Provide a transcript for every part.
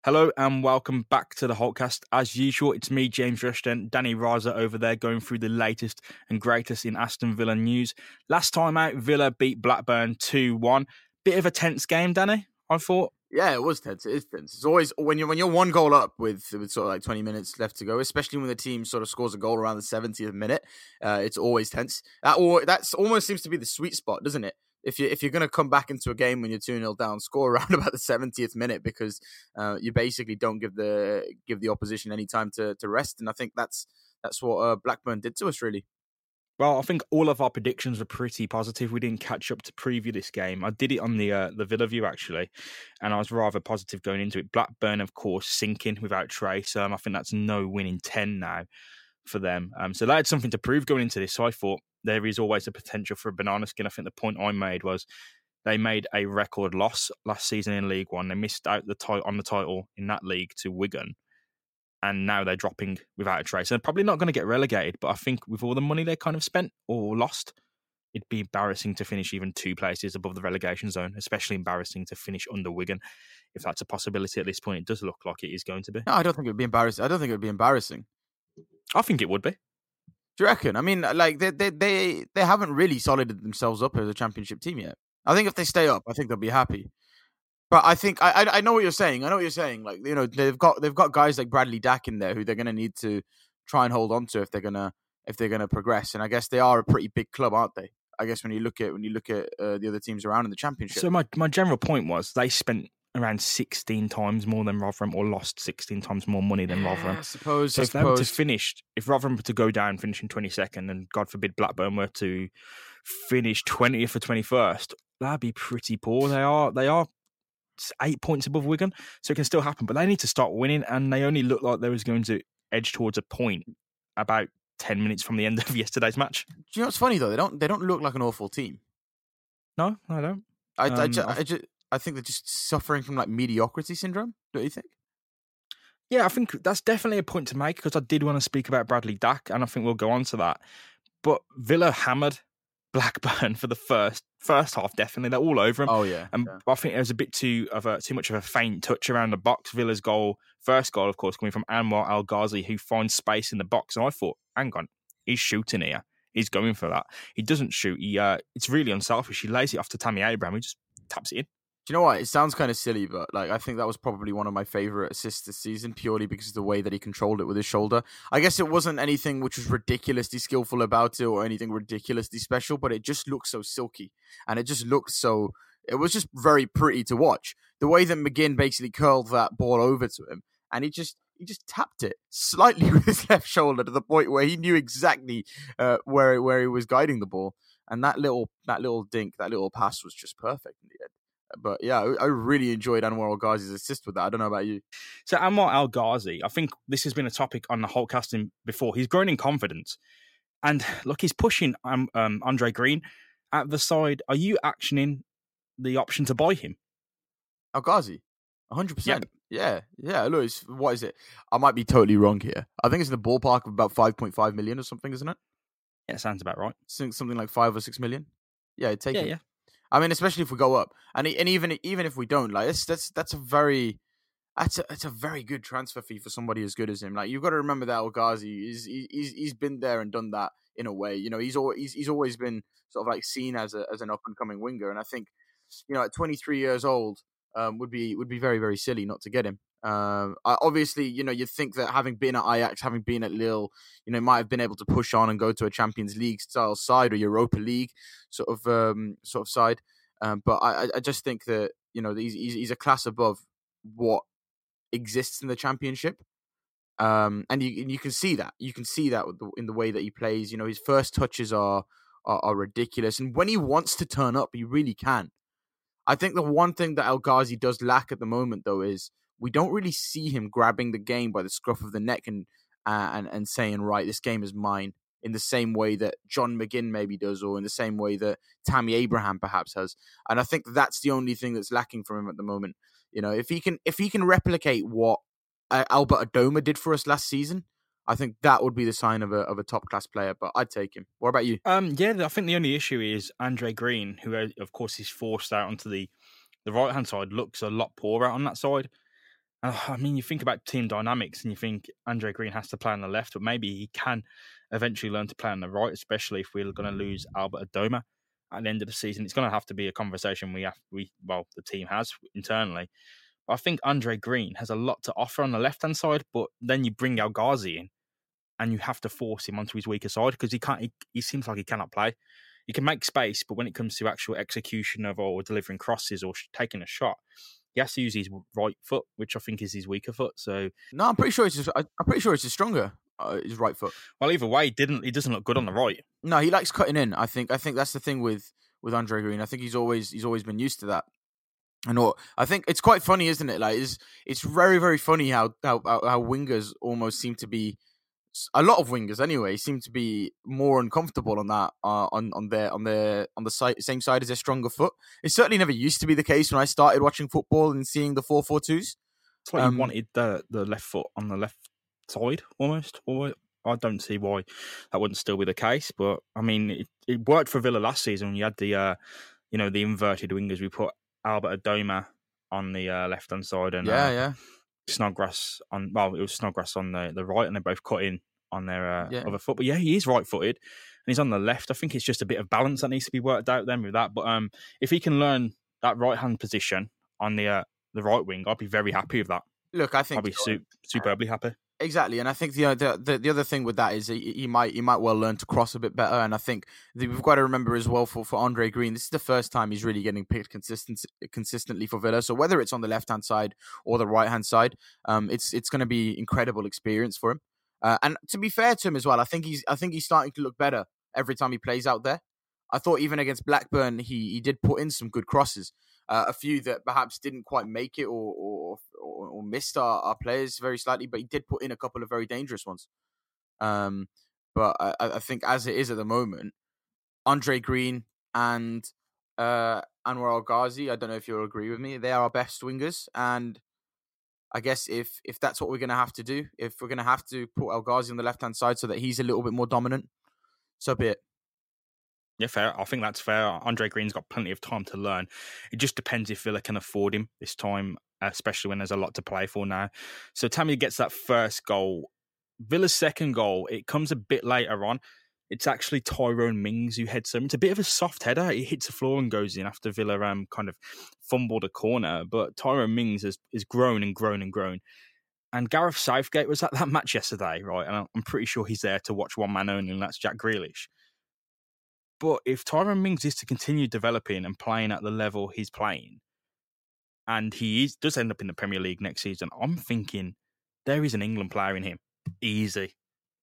Hello and welcome back to the Holtcast. As usual, it's me, James Rushton, Danny Raza over there going through the latest and greatest in Aston Villa news. Last time out, Villa beat Blackburn 2-1. Bit of a tense game, Danny, I thought. Yeah, it was tense. It is tense. It's always when you're one goal up with sort of like 20 minutes left to go, especially when the team sort of scores a goal around the 70th minute. It's always tense. That's almost seems to be the sweet spot, doesn't it? If you're going to come back into a game when you're 2-0 down, score around about the 70th minute because you basically don't give the opposition any time to rest. And I think that's what Blackburn did to us, really. Well, I think all of our predictions were pretty positive. We didn't catch up to preview this game. I did it on the Villa View, actually, and I was rather positive going into it. Blackburn, of course, sinking without Trace. I think that's no win in 10 now for them. So they had something to prove going into this. So I thought there is always a potential for a banana skin. I think the point I made was they made a record loss last season in League One. They missed out on the title in that league to Wigan. And now they're dropping without a trace. They're probably not going to get relegated, but I think with all the money they kind of spent or lost, it'd be embarrassing to finish even 2 places above the relegation zone, especially embarrassing to finish under Wigan. If that's a possibility at this point, it does look like it is going to be. No, I don't think it would be embarrassing. I don't think it would be embarrassing. I think it would be. Do you reckon? I mean, like they haven't really solided themselves up as a championship team yet. I think if they stay up, I think they'll be happy. But I think I know what you're saying. I know what you're saying. Like, you know, they've got guys like Bradley Dack in there who they're going to need to try and hold on to if they're gonna progress. And I guess they are a pretty big club, aren't they? I guess when you look at the other teams around in the championship. So my general point was they spent around 16 times more than Rotherham, or lost 16 times more money than Rotherham. I suppose. So if they were to finish, if Rotherham were to go down, finishing 22nd, and God forbid Blackburn were to finish 20th or 21st, that'd be pretty poor. They are 8 points above Wigan, so it can still happen. But they need to start winning, and they only looked like they was going to edge towards a point about 10 minutes from the end of yesterday's match. Do you know what's funny though? They don't look like an awful team. No, I don't. I think they're just suffering from like mediocrity syndrome. Don't you think? Yeah, I think that's definitely a point to make, because I did want to speak about Bradley Dack, and I think we'll go on to that. But Villa hammered Blackburn for the first half, definitely. They're all over him. Oh, yeah. And yeah. I think there was a bit too much of a faint touch around the box. Villa's first goal, of course, coming from Anwar El Ghazi, who finds space in the box. And I thought, hang on, he's shooting here. He's going for that. He doesn't shoot. It's really unselfish. He lays it off to Tammy Abraham, who just taps it in. Do you know what? It sounds kind of silly, but like I think that was probably one of my favorite assists this season, purely because of the way that he controlled it with his shoulder. I guess it wasn't anything which was ridiculously skillful about it or anything ridiculously special, but it just looked so silky, and it just looked so. It was just very pretty to watch. The way that McGinn basically curled that ball over to him, and he just tapped it slightly with his left shoulder to the point where he knew exactly where he was guiding the ball, and that little pass was just perfect in the end. But yeah, I really enjoyed Anwar El Ghazi's assist with that. I don't know about you. So Anwar El Ghazi, I think this has been a topic on the Holtcasting before. He's grown in confidence, and look, he's pushing Andre Green at the side. Are you actioning the option to buy him? El Ghazi, 100%. Yeah. Look, what is it? I might be totally wrong here. I think it's in the ballpark of about 5.5 million or something, isn't it? Yeah, sounds about right. Something like 5 or 6 million. Yeah, take it. Yeah. I mean, especially if we go up, and even if we don't, like that's a very good transfer fee for somebody as good as him. Like, you've got to remember that El Ghazi he's been there and done that in a way. You know, he's always been sort of like seen as an up and coming winger, and I think, you know, at 23 years old, would be very, very silly not to get him. Obviously, you know, you'd think that having been at Ajax, having been at Lille, you know, might have been able to push on and go to a Champions League style side or Europa League sort of side. But I just think that, you know, he's a class above what exists in the Championship. And you can see that. You can see that in the way that he plays. You know, his first touches are ridiculous, and when he wants to turn up, he really can. I think the one thing that El Ghazi does lack at the moment, though, is we don't really see him grabbing the game by the scruff of the neck and saying, right, this game is mine, in the same way that John McGinn maybe does, or in the same way that Tammy Abraham perhaps has. And I think that's the only thing that's lacking from him at the moment. You know, if he can replicate what Albert Adoma did for us last season, I think that would be the sign of a top class player. But I'd take him. What about you? Yeah, I think the only issue is Andre Green, who of course is forced out onto the right hand side, looks a lot poorer on that side. I mean, you think about team dynamics and you think Andre Green has to play on the left, but maybe he can eventually learn to play on the right, especially if we're going to lose Albert Adoma at the end of the season. It's going to have to be a conversation the team has internally. I think Andre Green has a lot to offer on the left-hand side, but then you bring El Ghazi in and you have to force him onto his weaker side because he seems like he cannot play. He can make space, but when it comes to actual execution of or delivering crosses or taking a shot, he has to use his right foot, which I think is his weaker foot. So no, I'm pretty sure it's his stronger his right foot. Well, either way, he doesn't look good on the right. No, he likes cutting in. I think that's the thing with Andre Green. I think he's always been used to that. And I think it's quite funny, isn't it? Like it's very, very funny how wingers almost seem to be, a lot of wingers anyway, seem to be more uncomfortable on that on the same side as their stronger foot. It certainly never used to be the case when I started watching football and seeing the 4-4-2s. It's like you wanted the left foot on the left side almost. Or I don't see why that wouldn't still be the case. But I mean, it worked for Villa last season when you had the the inverted wingers. We put Albert Adoma on the left hand side and Snodgrass on. Well, it was Snodgrass on the right, and they both cut in on their other foot. But yeah, he is right footed, and he's on the left. I think it's just a bit of balance that needs to be worked out then with that. But if he can learn that right hand position on the right wing, I'd be very happy with that. Look, I think I'd be superbly happy. Exactly, and I think the other thing with that is he might well learn to cross a bit better. And I think we've got to remember as well for Andre Green, this is the first time he's really getting picked consistently for Villa. So whether it's on the left hand side or the right hand side, it's going to be incredible experience for him. And to be fair to him as well, I think he's starting to look better every time he plays out there. I thought even against Blackburn, he did put in some good crosses. A few that perhaps didn't quite make it or missed our players very slightly, but he did put in a couple of very dangerous ones. But I think as it is at the moment, Andre Green and Anwar El Ghazi, I don't know if you'll agree with me, they are our best wingers. And I guess if that's what we're going to have to do, if we're going to have to put El Ghazi on the left-hand side so that he's a little bit more dominant, so be it. Yeah, fair. I think that's fair. Andre Green's got plenty of time to learn. It just depends if Villa can afford him this time, especially when there's a lot to play for now. So Tammy gets that first goal. Villa's second goal, it comes a bit later on. It's actually Tyrone Mings who heads home. It's a bit of a soft header. It hits the floor and goes in after Villa kind of fumbled a corner. But Tyrone Mings has grown and grown and grown. And Gareth Southgate was at that match yesterday, right? And I'm pretty sure he's there to watch one man only, and that's Jack Grealish. But if Tyrone Mings is to continue developing and playing at the level he's playing, and does end up in the Premier League next season, I'm thinking there is an England player in him. Easy.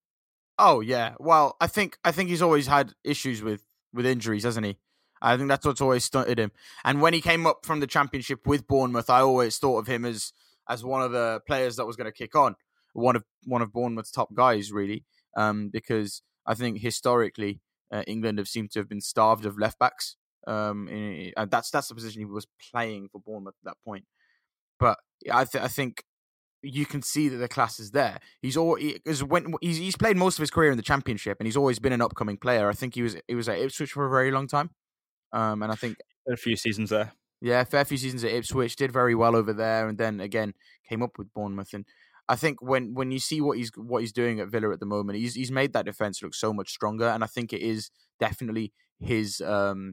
Oh, yeah. Well, I think he's always had issues with injuries, hasn't he? I think that's what's always stunted him. And when he came up from the Championship with Bournemouth, I always thought of him as one of the players that was going to kick on. One of Bournemouth's top guys, really, because I think historically, England have seemed to have been starved of left backs. And that's the position he was playing for Bournemouth at that point. But I think you can see that the class is there. He's played most of his career in the Championship, and he's always been an upcoming player. I think he was at Ipswich for a very long time, and I think a few seasons there. Yeah, a fair few seasons at Ipswich, did very well over there, and then again came up with Bournemouth. And I think when you see what he's doing at Villa at the moment, he's made that defense look so much stronger, and I think it is definitely his.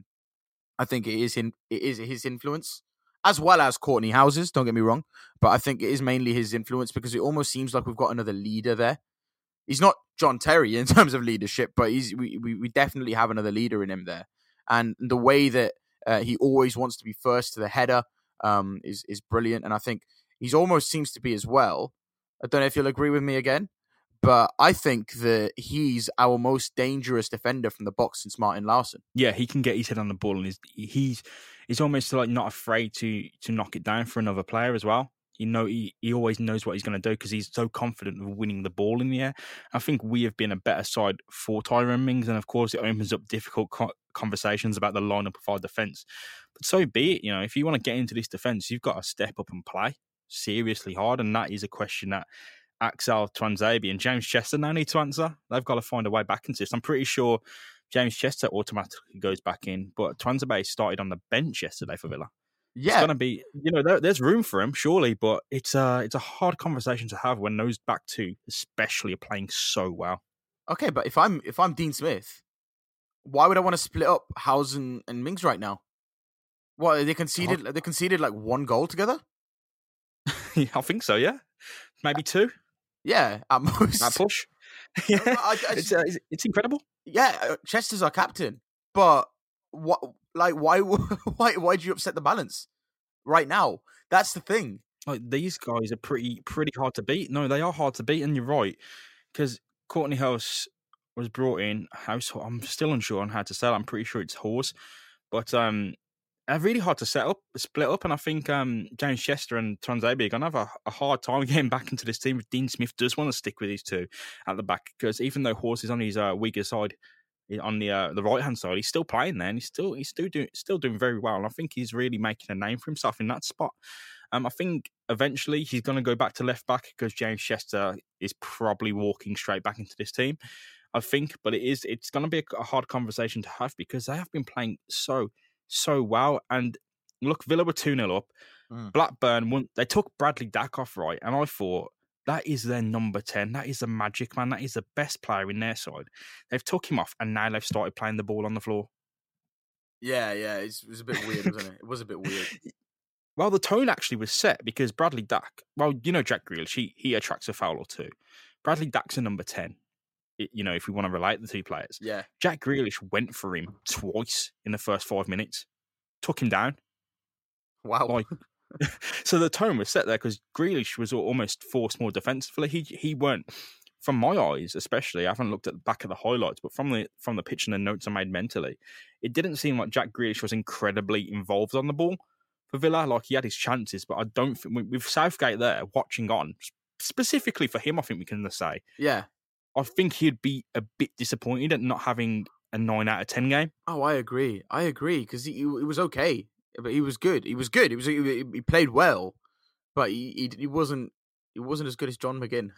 I think it is his influence, as well as Courtney House's. Don't get me wrong, but I think it is mainly his influence because it almost seems like we've got another leader there. He's not John Terry in terms of leadership, but we definitely have another leader in him there, and the way that he always wants to be first to the header is brilliant, and I think he's almost seems to be as well. I don't know if you'll agree with me again, but I think that he's our most dangerous defender from the box since Martin Laursen. Yeah, he can get his head on the ball, and he's almost like not afraid to knock it down for another player as well. He always knows what he's going to do because he's so confident of winning the ball in the air. I think we have been a better side for Tyrone Mings, and of course it opens up difficult conversations about the lineup of our defence. But so be it. If you want to get into this defence, you've got to step up and play seriously hard, and that is a question that Axel Tuanzebe and James Chester now need to answer. They've got to find a way back into this. I'm pretty sure James Chester automatically goes back in, but Tuanzebe started on the bench yesterday for Villa. It's Yeah. going to be, there's room for him, surely, but it's a hard conversation to have when those back two, especially, are playing so well. Okay, but if I'm Dean Smith, why would I want to split up Howes and Mings right now? What they conceded? They conceded like 1 goal together. I think so. Yeah, maybe 2. Yeah, at most. That push. Yeah, it's incredible. Yeah, Chester's our captain, but what? Like, why? Why'd you upset the balance right now? That's the thing. Like, these guys are pretty hard to beat. No, they are hard to beat, and you're right, because Courtney House was brought in. House, I'm still unsure on how to say it. I'm pretty sure it's Horse, but they're really hard to split up, and I think James Chester and Tuanzebe are going to have a hard time getting back into this team if Dean Smith does want to stick with these two at the back, because even though Horse is on his weaker side, on the right-hand side, he's still playing there, and he's still doing very well, and I think he's really making a name for himself in that spot. I think eventually he's going to go back to left back because James Chester is probably walking straight back into this team, I think, but it's going to be a hard conversation to have because they have been playing so well. And look, Villa were 2-0 up. Blackburn they took Bradley Dack off, right? And I thought, that is their number 10. That is the magic man. That is the best player in their side. They've took him off, and now they've started playing the ball on the floor. Yeah, it was a bit weird, wasn't it? It was a bit weird. Well, the tone actually was set because Bradley Dack, Jack Grealish, he attracts a foul or two. Bradley Dack's a number 10. If we want to relate the two players. Yeah. Jack Grealish went for him twice in the first 5 minutes, took him down. Wow. So the tone was set there because Grealish was almost forced more defensively. He weren't, from my eyes especially, I haven't looked at the back of the highlights, but from the pitch and the notes I made mentally, it didn't seem like Jack Grealish was incredibly involved on the ball for Villa. Like, he had his chances, but I don't think, with Southgate there watching on, specifically for him, I think we can say. Yeah. I think he'd be a bit disappointed at not having a 9 out of 10 game. Oh, I agree because he was okay, but he was good. He played well, but he wasn't as good as John McGinn.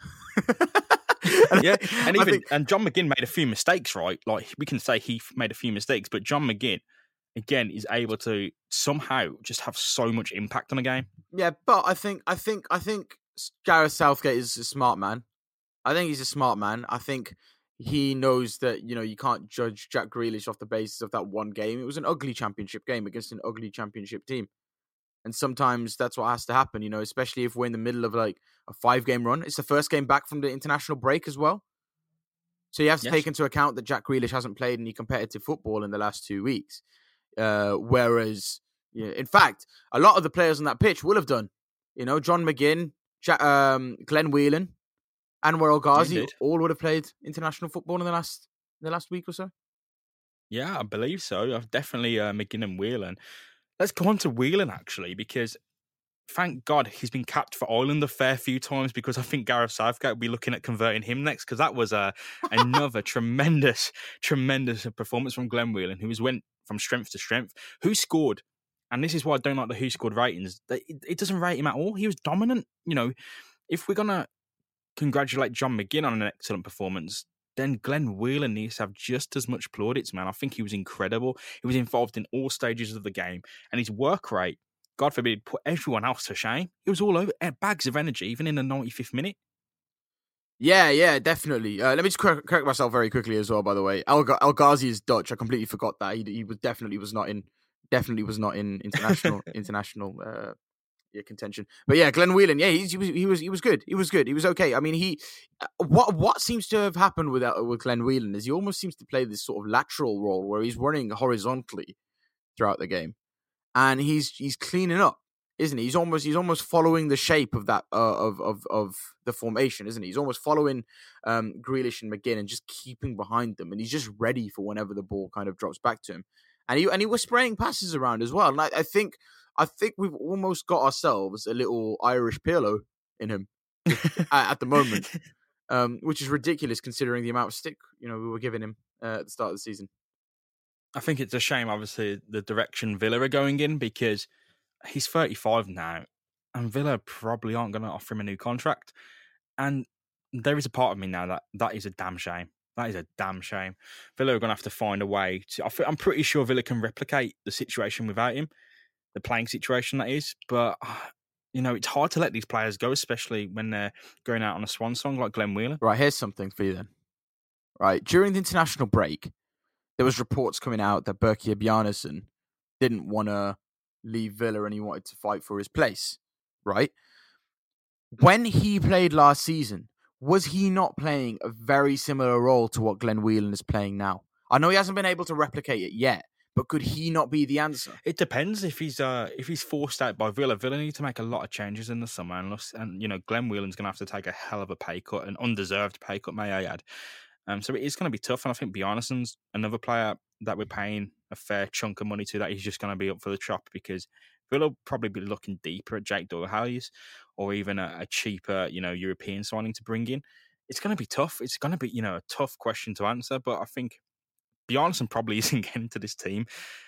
Yeah, and John McGinn made a few mistakes, right? Like, we can say he made a few mistakes, but John McGinn again is able to somehow just have so much impact on a game. Yeah, but I think Gareth Southgate is a smart man. I think he's a smart man. I think he knows that, you can't judge Jack Grealish off the basis of that one game. It was an ugly championship game against an ugly championship team. And sometimes that's what has to happen, especially if we're in the middle of like a 5-game run. It's the first game back from the international break as well. So you have to take into account that Jack Grealish hasn't played any competitive football in the last 2 weeks. Whereas, in fact, a lot of the players on that pitch will have done. John McGinn, Glenn Whelan, Anwar El Ghazi all would have played international football in the last week or so. Yeah, I believe so. I've definitely McGinn and Whelan. Let's go on to Whelan, actually, because thank God he's been capped for Ireland a fair few times, because I think Gareth Southgate will be looking at converting him next, because that was another tremendous performance from Glenn Whelan, who went from strength to strength. Who scored? And this is why I don't like the who scored ratings. It doesn't rate him at all. He was dominant. If we're going to congratulate John McGinn on an excellent performance, then Glenn Whelan needs to have just as much plaudits, man. I think he was incredible. He was involved in all stages of the game, and his work rate, God forbid, put everyone else to shame. He was all over, bags of energy, even in the 95th minute. Yeah, definitely. Let me just correct myself very quickly as well, by the way. El Ghazi is Dutch. I completely forgot that. He was not in international contention. But yeah, Glenn Whelan, yeah, he was good. He was good. He was okay. I mean, what seems to have happened with Glenn Whelan is he almost seems to play this sort of lateral role where he's running horizontally throughout the game, and he's cleaning up, isn't he? He's almost following the shape of that of the formation, isn't he? He's almost following Grealish and McGinn and just keeping behind them, and he's just ready for whenever the ball kind of drops back to him. And he was spraying passes around as well. And I think we've almost got ourselves a little Irish Pirlo in him at the moment, which is ridiculous considering the amount of stick we were giving him at the start of the season. I think it's a shame, obviously, the direction Villa are going in, because he's 35 now, and Villa probably aren't going to offer him a new contract. And there is a part of me now that is a damn shame. That is a damn shame. Villa are going to have to find a way to... I'm pretty sure Villa can replicate the situation without him. the playing situation that is. But it's hard to let these players go, especially when they're going out on a swan song like Glenn Whelan. Right, here's something for you then. Right, during the international break, there was reports coming out that Berkir Bjarnason didn't want to leave Villa and he wanted to fight for his place, right? When he played last season, was he not playing a very similar role to what Glenn Whelan is playing now? I know he hasn't been able to replicate it yet, but could he not be the answer? It depends if he's forced out by Villa. Villa need to make a lot of changes in the summer, and Glenn Whelan's going to have to take a hell of a pay cut, an undeserved pay cut, may I add. So it is going to be tough, and I think Bjarnason's another player that we're paying a fair chunk of money to that he's just going to be up for the chop, because Villa will probably be looking deeper at Jake Doyle-Hayes or even a cheaper, European signing to bring in. It's going to be tough. It's going to be, a tough question to answer, but I think Bjarnason probably isn't getting to this team.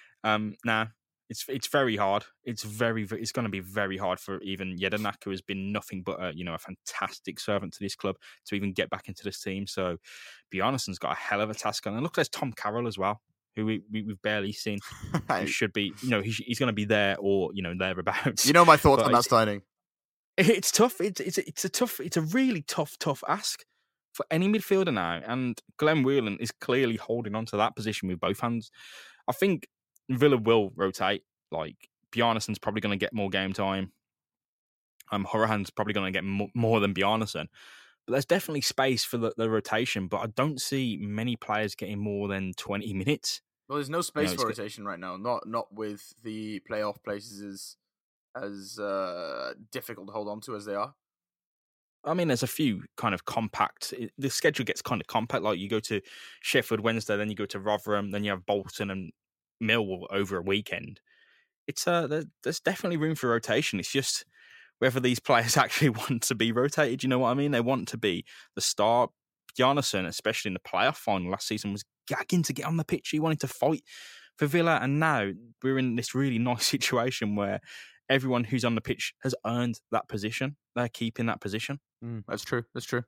It's very hard. It's going to be very hard for even Jedinak, who has been nothing but a fantastic servant to this club, to even get back into this team. So Bjarnason's got a hell of a task on. And look, there's Tom Carroll as well, who we've barely seen. Who should be, he's going to be there or thereabouts. You know my thoughts on that signing. It's tough. It's a really tough ask for any midfielder now, and Glenn Whelan is clearly holding on to that position with both hands. I think Villa will rotate. Like, Bjarnason's probably going to get more game time. Horahan's probably going to get more than Bjarnason. But there's definitely space for the rotation, but I don't see many players getting more than 20 minutes. Well, there's no space for rotation right now. Not with the playoff places as difficult to hold on to as they are. I mean, there's a few kind of compact. The schedule gets kind of compact. Like, you go to Sheffield Wednesday, then you go to Rotherham, then you have Bolton and Millwall over a weekend. It's there's definitely room for rotation. It's just whether these players actually want to be rotated. You know what I mean? They want to be the star. Bjarnason, especially in the playoff final last season, was gagging to get on the pitch. He wanted to fight for Villa, and now we're in this really nice situation where everyone who's on the pitch has earned that position. They're keeping that position. That's true.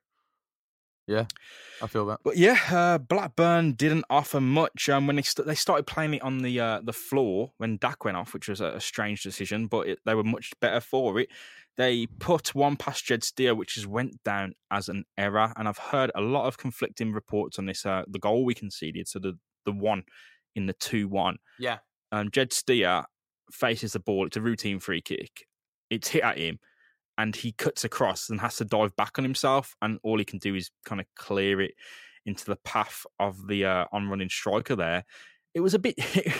Yeah, I feel that. But yeah, Blackburn didn't offer much when they started playing it on the floor when Dak went off, which was a strange decision, but they were much better for it. They put one past Jed Steer, which just went down as an error, and I've heard a lot of conflicting reports on this. The goal we conceded, so the one in the 2-1. Yeah. Jed Steer faces the ball. It's a routine free kick. It's hit at him, and he cuts across and has to dive back on himself, and all he can do is kind of clear it into the path of the on-running striker there. It was a bit...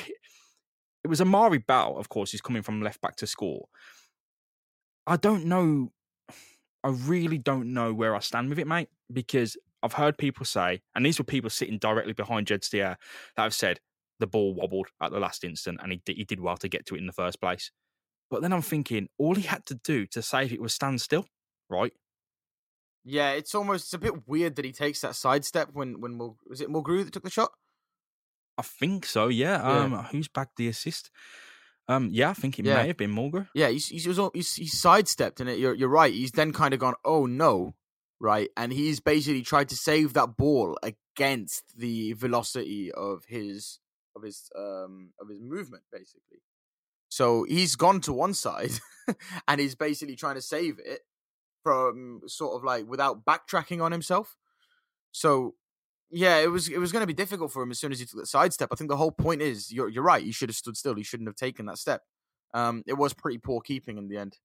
It was Amari Bell, of course, who's coming from left back to score. I don't know. I really don't know where I stand with it, mate, because I've heard people say, and these were people sitting directly behind Jed Steer, that have said the ball wobbled at the last instant and he did well to get to it in the first place. But then I'm thinking, all he had to do to save it was stand still, right? Yeah, it's a bit weird that he takes that sidestep when was it Mulgrew that took the shot? I think so, yeah. Who's backed the assist? I think it may have been Mulgrew. Yeah, he's sidestepped, and you're right. He's then kind of gone, oh no, right, and he's basically tried to save that ball against the velocity of his movement, basically. So he's gone to one side, and he's basically trying to save it from sort of like without backtracking on himself. So yeah, it was going to be difficult for him as soon as he took that sidestep. I think the whole point is you're right. He should have stood still. He shouldn't have taken that step. It was pretty poor keeping in the end.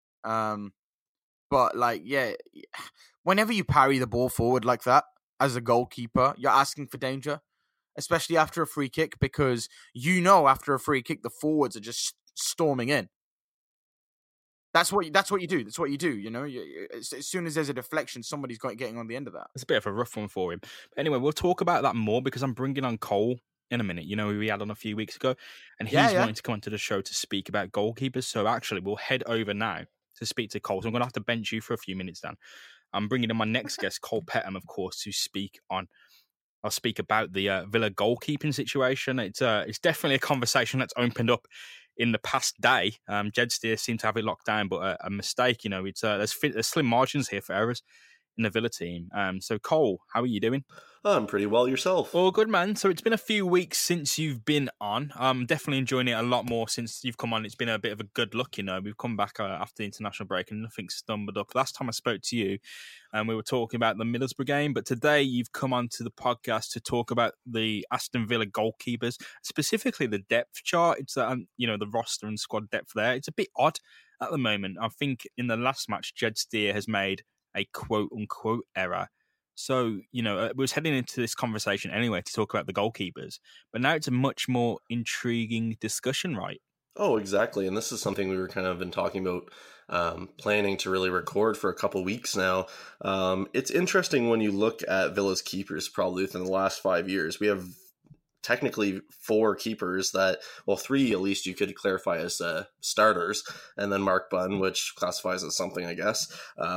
But like, yeah, whenever you parry the ball forward like that as a goalkeeper, you're asking for danger, especially after a free kick, because after a free kick the forwards are just storming in. That's what you do. That's what you do. As soon as there's a deflection, somebody's getting on the end of that. It's a bit of a rough one for him. But anyway, we'll talk about that more because I'm bringing on Cole in a minute. Who we had on a few weeks ago, and he's wanting to come onto the show to speak about goalkeepers. So actually, we'll head over now to speak to Cole. So I'm going to have to bench you for a few minutes, Dan. I'm bringing in my next guest, Cole Petham, of course, to speak on. I'll speak about the Villa goalkeeping situation. It's definitely a conversation that's opened up in the past day. Jed Steer seemed to have it locked down, but a mistake. There's slim margins here for errors in the Villa team. So Cole, how are you doing? I'm pretty well. Yourself? Well, good, man. So it's been a few weeks since you've been on. I'm definitely enjoying it a lot more since you've come on. It's been a bit of a good look, We've come back after the international break and nothing stumbled up. Last time I spoke to you, we were talking about the Middlesbrough game, but today you've come onto the podcast to talk about the Aston Villa goalkeepers, specifically the depth chart. It's the roster and squad depth there. It's a bit odd at the moment. I think in the last match, Jed Steer has made a quote-unquote error. So, we was heading into this conversation anyway to talk about the goalkeepers, but now it's a much more intriguing discussion, right? Oh, exactly. And this is something we were kind of been talking about, planning to really record for a couple weeks now. It's interesting when you look at Villa's keepers probably within the last 5 years. We have technically 4 keepers three at least you could clarify as starters, and then Mark Bunn, which classifies as something, I guess.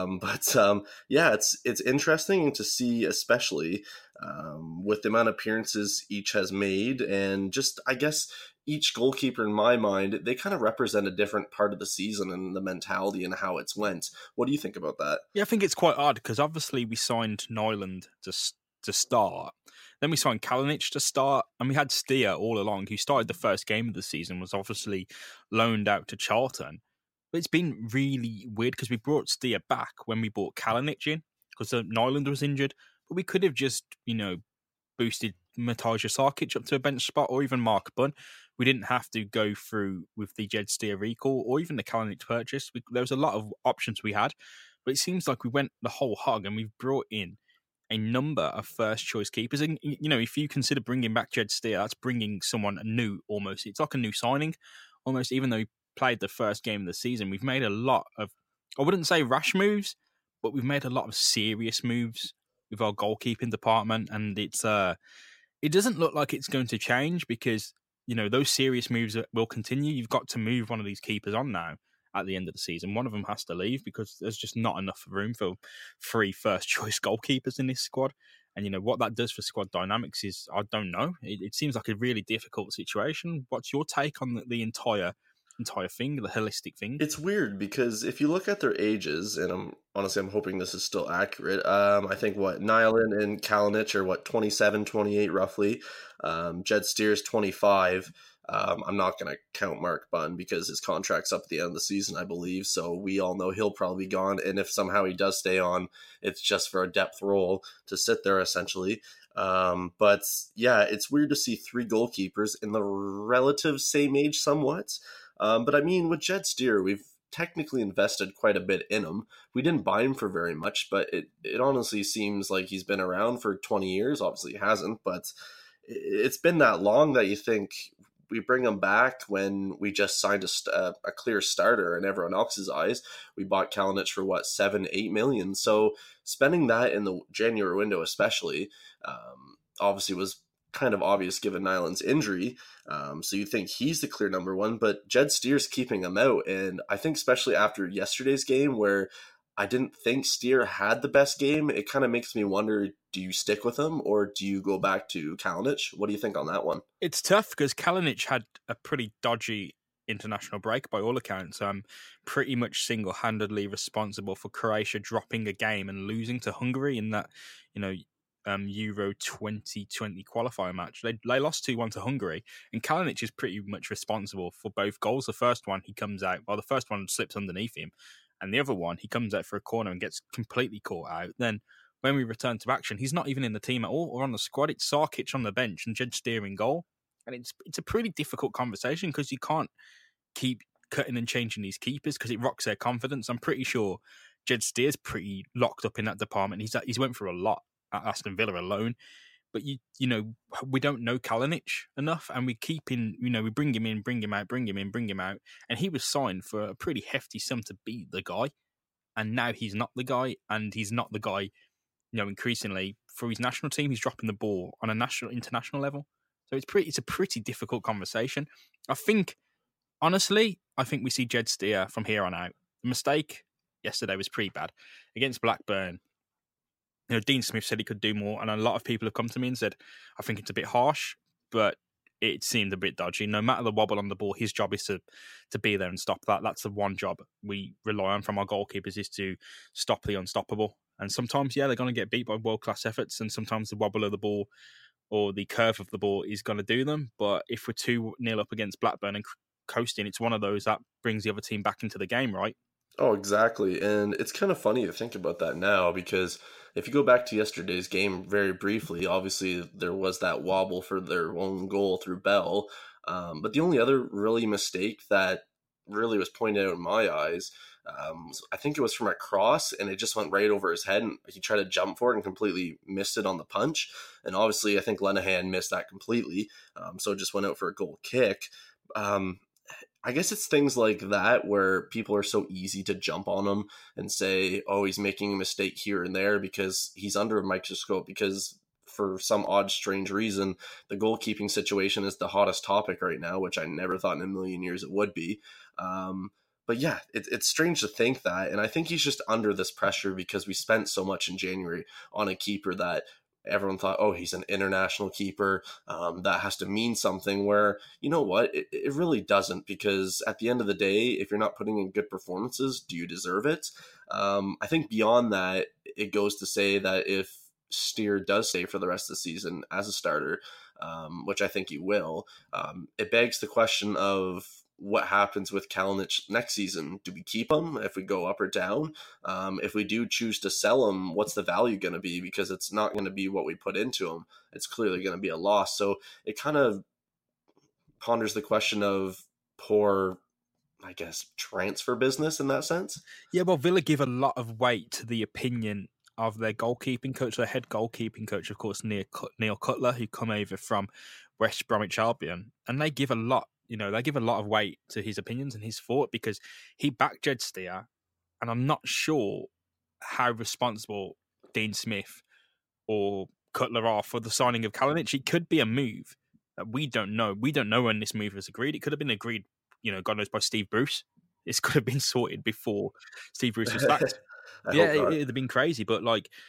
It's interesting to see, especially with the amount of appearances each has made, and just, I guess, each goalkeeper in my mind, they kind of represent a different part of the season and the mentality and how it's went. What do you think about that? Yeah, I think it's quite odd because obviously we signed Nyland to start. Then we signed Kalinic to start, and we had Steer all along, who started the first game of the season, was obviously loaned out to Charlton. But it's been really weird because we brought Steer back when we brought Kalinic in because Nyland was injured. But we could have just, boosted Matija Sarkic up to a bench spot, or even Mark Bunn. We didn't have to go through with the Jed Steer recall or even the Kalinic purchase. There was a lot of options we had, but it seems like we went the whole hog and we've brought in a number of first choice keepers. And, if you consider bringing back Jed Steer, that's bringing someone new almost. It's like a new signing almost, even though he played the first game of the season. We've made a lot of, I wouldn't say rash moves, but we've made a lot of serious moves with our goalkeeping department. And it doesn't look like it's going to change because, those serious moves will continue. You've got to move one of these keepers on now at the end of the season. One of them has to leave because there's just not enough room for 3 first-choice goalkeepers in this squad. And, what that does for squad dynamics is, I don't know. It seems like a really difficult situation. What's your take on the entire thing, the holistic thing? It's weird because if you look at their ages, and I'm hoping this is still accurate. I think Nyland and Kalinic are 27, 28 roughly. Jed Steer's 25. I'm not going to count Mark Bunn because his contract's up at the end of the season, I believe. So we all know he'll probably be gone. And if somehow he does stay on, it's just for a depth role to sit there essentially. But yeah, it's weird to see 3 goalkeepers in the relative same age somewhat. But I mean, with Jed Steer, we've technically invested quite a bit in him. We didn't buy him for very much, but it honestly seems like he's been around for 20 years. Obviously he hasn't, but it's been that long that you think we bring him back when we just signed a clear starter in everyone else's eyes. We bought Kalinic for 7-8 million. So spending that in the January window, especially, obviously was kind of obvious given Nyland's injury. So you think he's the clear number one, but Jed Steer's keeping him out. And I think especially after yesterday's game where I didn't think Steer had the best game, it kind of makes me wonder, do you stick with him or do you go back to Kalinic? What do you think on that one? It's tough because Kalinic had a pretty dodgy international break by all accounts. Pretty much single-handedly responsible for Croatia dropping a game and losing to Hungary in that, Euro 2020 qualifier match. They lost 2-1 to Hungary, and Kalinic is pretty much responsible for both goals. The first one, he comes out, the first one slips underneath him, and the other one, he comes out for a corner and gets completely caught out. Then, when we return to action, he's not even in the team at all or on the squad. It's Sarkic on the bench and Jed Steer in goal. And it's a pretty difficult conversation because you can't keep cutting and changing these keepers because it rocks their confidence. I'm pretty sure Jed Steer's pretty locked up in that department. He's went through a lot at Aston Villa alone. But, we don't know Kalinic enough, and we we bring him in, bring him out, bring him in, bring him out. And he was signed for a pretty hefty sum to be the guy. And now he's not the guy, and he's not the guy, increasingly for his national team. He's dropping the ball on a international level. So it's a pretty difficult conversation. Honestly, I think we see Jed Steer from here on out. The mistake yesterday was pretty bad. Against Blackburn, Dean Smith said he could do more, and a lot of people have come to me and said, I think it's a bit harsh, but it seemed a bit dodgy. No matter the wobble on the ball, his job is to be there and stop that. That's the one job we rely on from our goalkeepers, is to stop the unstoppable. And sometimes, yeah, they're going to get beat by world-class efforts, and sometimes the wobble of the ball or the curve of the ball is going to do them. But if we're 2-0 up against Blackburn and coasting, it's one of those that brings the other team back into the game, right? Oh, exactly. And it's kind of funny to think about that now because if you go back to yesterday's game very briefly, obviously there was that wobble for their own goal through Bell. But the only other really mistake that really was pointed out in my eyes, I think it was from a cross and it just went right over his head and he tried to jump for it and completely missed it on the punch. And obviously I think Lenihan missed that completely. So it just went out for a goal kick. I guess it's things like that where people are so easy to jump on him and say, oh, he's making a mistake here and there because he's under a microscope because for some odd, strange reason, the goalkeeping situation is the hottest topic right now, which I never thought in a million years it would be. But yeah, it's strange to think that. And I think he's just under this pressure because we spent so much in January on a keeper that everyone thought, oh, he's an international keeper. That has to mean something where, you know what, it really doesn't, because at the end of the day, if you're not putting in good performances, do you deserve it? I think beyond that, it goes to say that if Steer does stay for the rest of the season as a starter, which I think he will, it begs the question of what happens with Kalinic next season. Do we keep him if we go up or down? If we do choose to sell him, what's the value going to be? Because it's not going to be what we put into him. It's clearly going to be a loss. So it kind of ponders the question of poor, I guess, transfer business in that sense. Yeah, well, Villa give a lot of weight to the opinion of their goalkeeping coach, their head goalkeeping coach, of course, Neil Cutler, who come over from West Bromwich Albion, and they give a lot. They give a lot of weight to his opinions and his thought because he backed Jed Steer, and I'm not sure how responsible Dean Smith or Cutler are for the signing of Kalinic. It could be a move that we don't know. We don't know when this move was agreed. It could have been agreed, God knows, by Steve Bruce. This could have been sorted before Steve Bruce was sacked. Yeah, it would have been crazy, but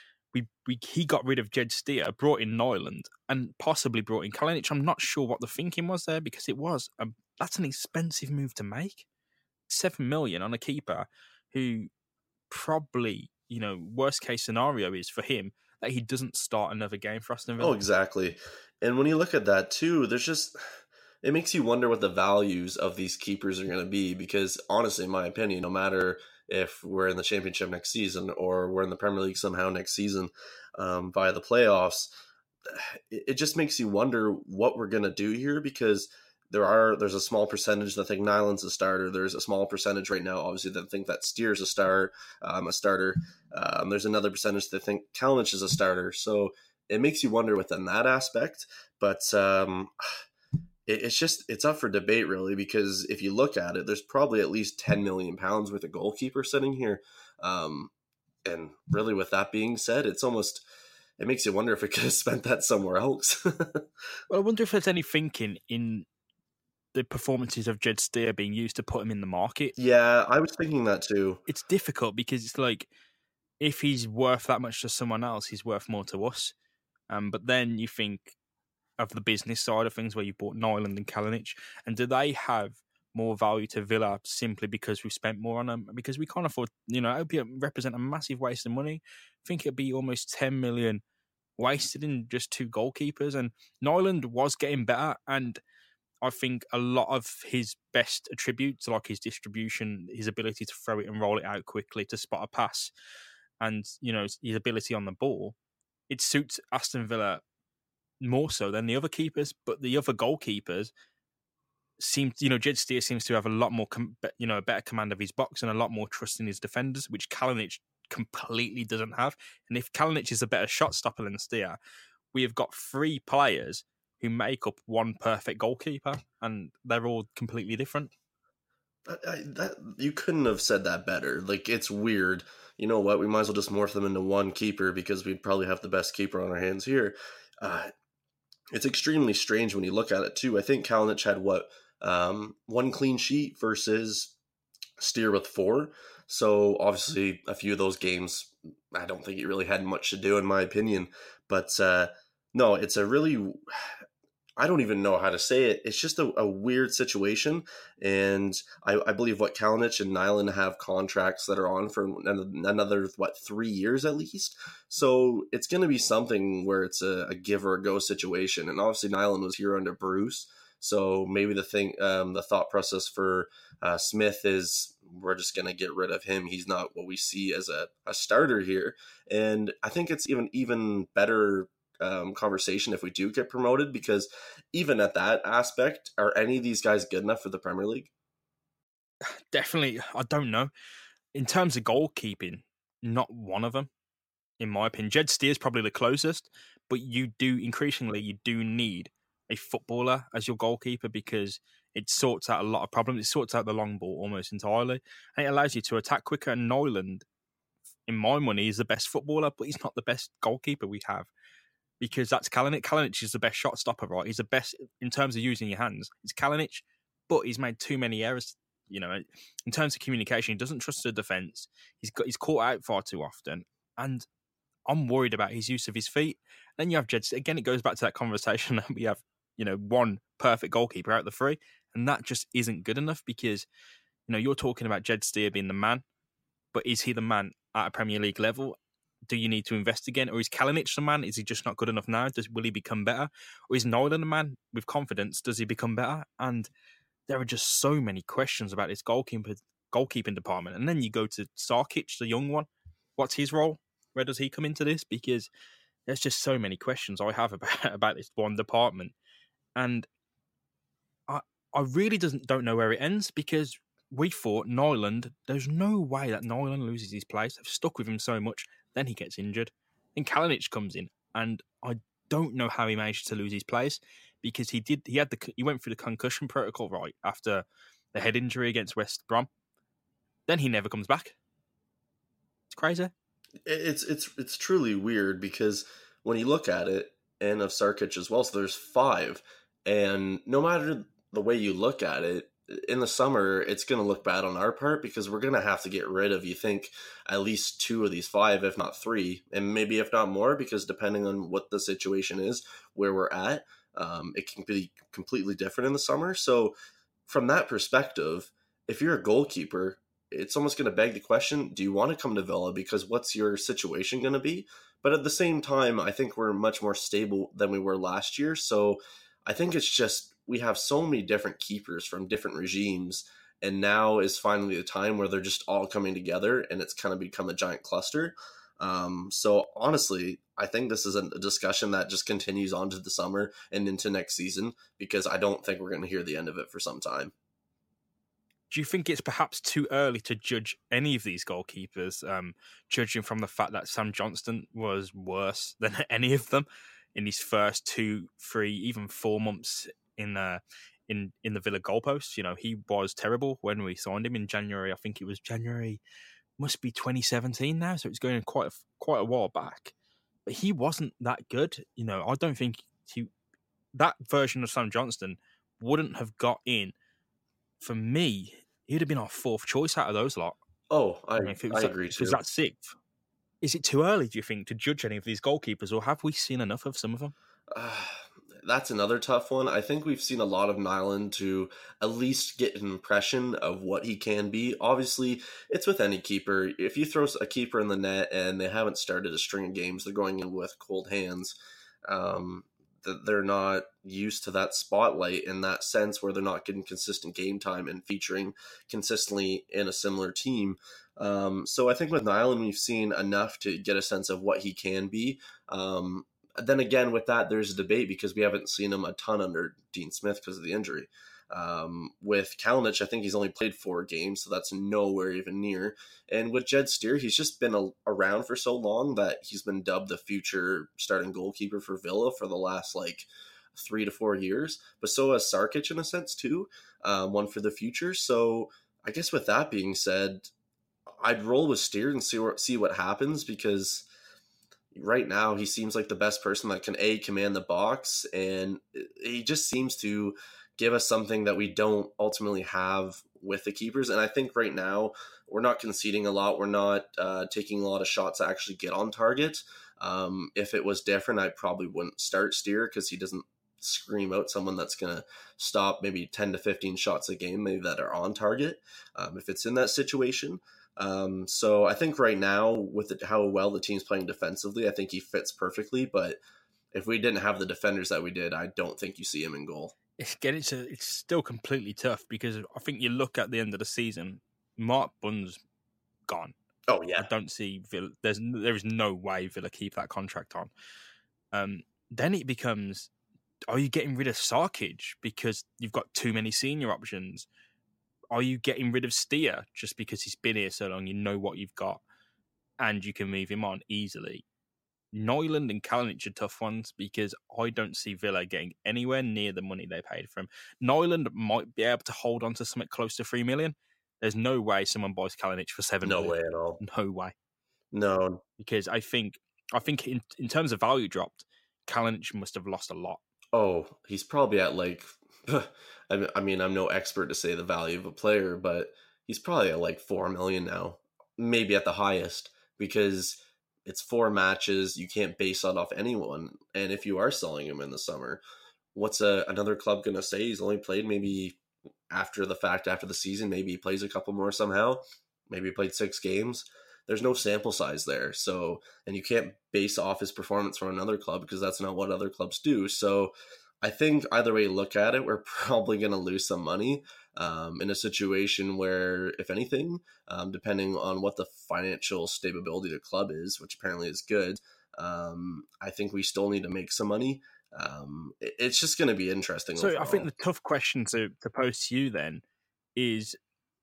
he got rid of Jed Steer, brought in Nyland, and possibly brought in Kalinic. I'm not sure what the thinking was there because that's an expensive move to make. 7 million on a keeper who probably, worst case scenario is for him that he doesn't start another game for Aston Villa. Oh, exactly. And when you look at that too, it makes you wonder what the values of these keepers are going to be because honestly, in my opinion, no matter if we're in the Championship next season or we're in the Premier League somehow next season via the playoffs, it just makes you wonder what we're going to do here because there's a small percentage that think Nyland's a starter. There's a small percentage right now, obviously, that think that Steer's a starter. There's another percentage that think Kalinic is a starter. So it makes you wonder within that aspect. But it's up for debate really, because if you look at it, there's probably at least 10 million pounds worth of goalkeeper sitting here. And really with that being said, it makes you wonder if we could have spent that somewhere else. Well, I wonder if there's any thinking in the performances of Jed Steer being used to put him in the market. Yeah, I was thinking that too. It's difficult because it's like, if he's worth that much to someone else, he's worth more to us. But then you think of the business side of things where you bought Nyland and Kalinic, and do they have more value to Villa simply because we've spent more on them? Because we can't afford, it would represent a massive waste of money. I think it'd be almost 10 million wasted in just two goalkeepers, and Nyland was getting better, and I think a lot of his best attributes, like his distribution, his ability to throw it and roll it out quickly to spot a pass, and his ability on the ball, it suits Aston Villa more so than the other keepers. But the other goalkeepers seem, Jed Steer seems to have a lot more, a better command of his box and a lot more trust in his defenders, which Kalinic completely doesn't have. And if Kalinic is a better shot stopper than Steer, we have got three players who make up one perfect goalkeeper, and they're all completely different. You couldn't have said that better. It's weird. You know what? We might as well just morph them into one keeper because we'd probably have the best keeper on our hands here. It's extremely strange when you look at it too. I think Kalinic had one clean sheet versus Steer with 4. So obviously a few of those games, I don't think he really had much to do in my opinion. But no, it's a really... I don't even know how to say it. It's just a weird situation. And I believe Kalinic and Nyland have contracts that are on for another, 3 years at least. So it's going to be something where it's a give or a go situation. And obviously Nyland was here under Bruce. So maybe the thought process for Smith is we're just going to get rid of him. He's not what we see as a starter here. And I think it's even better conversation if we do get promoted, because even at that aspect, are any of these guys good enough for the Premier League? Definitely, I don't know. In terms of goalkeeping, not one of them, in my opinion. Jed Steer's probably the closest, but you do need a footballer as your goalkeeper, because it sorts out a lot of problems. It sorts out the long ball almost entirely, and it allows you to attack quicker. And Neuland, in my money, is the best footballer, but he's not the best goalkeeper we have, because that's Kalinic. Kalinic is the best shot stopper, right? He's the best in terms of using your hands. It's Kalinic, but he's made too many errors. In terms of communication, he doesn't trust the defence. He's caught out far too often, and I'm worried about his use of his feet. Then you have Jed. Again, it goes back to that conversation that we have. One perfect goalkeeper out of the three, and that just isn't good enough, because you're talking about Jed Steer being the man, but is he the man at a Premier League level? Do you need to invest again? Or is Kalinic the man? Is he just not good enough now? Will he become better? Or is Neuland the man with confidence? Does he become better? And there are just so many questions about this goalkeeping department. And then you go to Sarkic, the young one. What's his role? Where does he come into this? Because there's just so many questions I have about this one department. And I really don't know where it ends, because we thought Neuland, there's no way that Neuland loses his place. They've stuck with him so much. Then he gets injured. Then Kalinic comes in, and I don't know how he managed to lose his place, because he went through the concussion protocol right after the head injury against West Brom. Then he never comes back. It's crazy. It's truly weird, because when you look at it, and of Sarkic as well, so there's 5, and no matter the way you look at it, in the summer, it's going to look bad on our part, because we're going to have to get rid of, you think, at least 2 of these 5, if not 3, and maybe if not more, because depending on what the situation is, where we're at, it can be completely different in the summer. So from that perspective, if you're a goalkeeper, it's almost going to beg the question, do you want to come to Villa? Because what's your situation going to be? But at the same time, I think we're much more stable than we were last year. So I think it's just, we have so many different keepers from different regimes, and now is finally the time where they're just all coming together, and it's kind of become a giant cluster. So honestly, I think this is a discussion that just continues on to the summer and into next season, because I don't think we're going to hear the end of it for some time. Do you think it's perhaps too early to judge any of these goalkeepers, judging from the fact that Sam Johnston was worse than any of them in his first 2, 3, even 4 months in the Villa goalposts? He was terrible when we signed him in January. I think it was January, must be 2017 now, so it's going quite a while back. But he wasn't that good. I don't think that version of Sam Johnston wouldn't have got in. For me, he'd have been our 4th choice out of those lot. Oh, I agree too. Was that 6th? Is it too early, do you think, to judge any of these goalkeepers, or have we seen enough of some of them? That's another tough one. I think we've seen a lot of Nyland to at least get an impression of what he can be. Obviously, it's with any keeper. If you throw a keeper in the net and they haven't started a string of games, they're going in with cold hands. They're not used to that spotlight in that sense, where they're not getting consistent game time and featuring consistently in a similar team. So I think with Nyland, we've seen enough to get a sense of what he can be. Then again, with that, there's a debate, because we haven't seen him a ton under Dean Smith because of the injury. With Kalinic, I think he's only played 4 games, so that's nowhere even near. And with Jed Steer, he's just been around for so long that he's been dubbed the future starting goalkeeper for Villa for the last 3 to 4 years. But so has Sarkic in a sense too, one for the future. So I guess with that being said, I'd roll with Steer and see what happens, because right now he seems like the best person that can command the box, and he just seems to give us something that we don't ultimately have with the keepers. And I think right now we're not conceding a lot. We're not taking a lot of shots to actually get on target. If it was different, I probably wouldn't start Steer, because he doesn't scream out someone that's going to stop maybe 10 to 15 shots a game, maybe that are on target, if it's in that situation. So I think right now, with how well the team's playing defensively, I think he fits perfectly. But if we didn't have the defenders that we did, I don't think you see him in goal. It's still completely tough because I think you look at the end of the season, Mark Bunn's gone. Oh yeah, I don't see Villa. There is no way Villa keep that contract on. Then it becomes, are you getting rid of Sarkic because you've got too many senior options? Are you getting rid of Steer just because he's been here so long? You know what you've got, and you can move him on easily. Neuland and Kalinic are tough ones because I don't see Villa getting anywhere near the money they paid for him. Neuland might be able to hold on to something close to 3 million. There's no way someone buys Kalinic for 7 million. No way at all. No way. No. Because I think in terms of value dropped, Kalinic must have lost a lot. Oh, he's probably at like, I mean, I'm no expert to say the value of a player, but he's probably at like 4 million now, maybe at the highest, because it's 4 matches. You can't base that off anyone. And if you are selling him in the summer, what's another club going to say? He's only played maybe after the season, maybe he plays a couple more somehow. Maybe he played 6 games. There's no sample size there. So, and you can't base off his performance from another club because that's not what other clubs do. So I think either way you look at it, we're probably going to lose some money in a situation where, if anything, depending on what the financial stability of the club is, which apparently is good, I think we still need to make some money. It's just going to be interesting. So overall. I think the tough question to pose to you then is,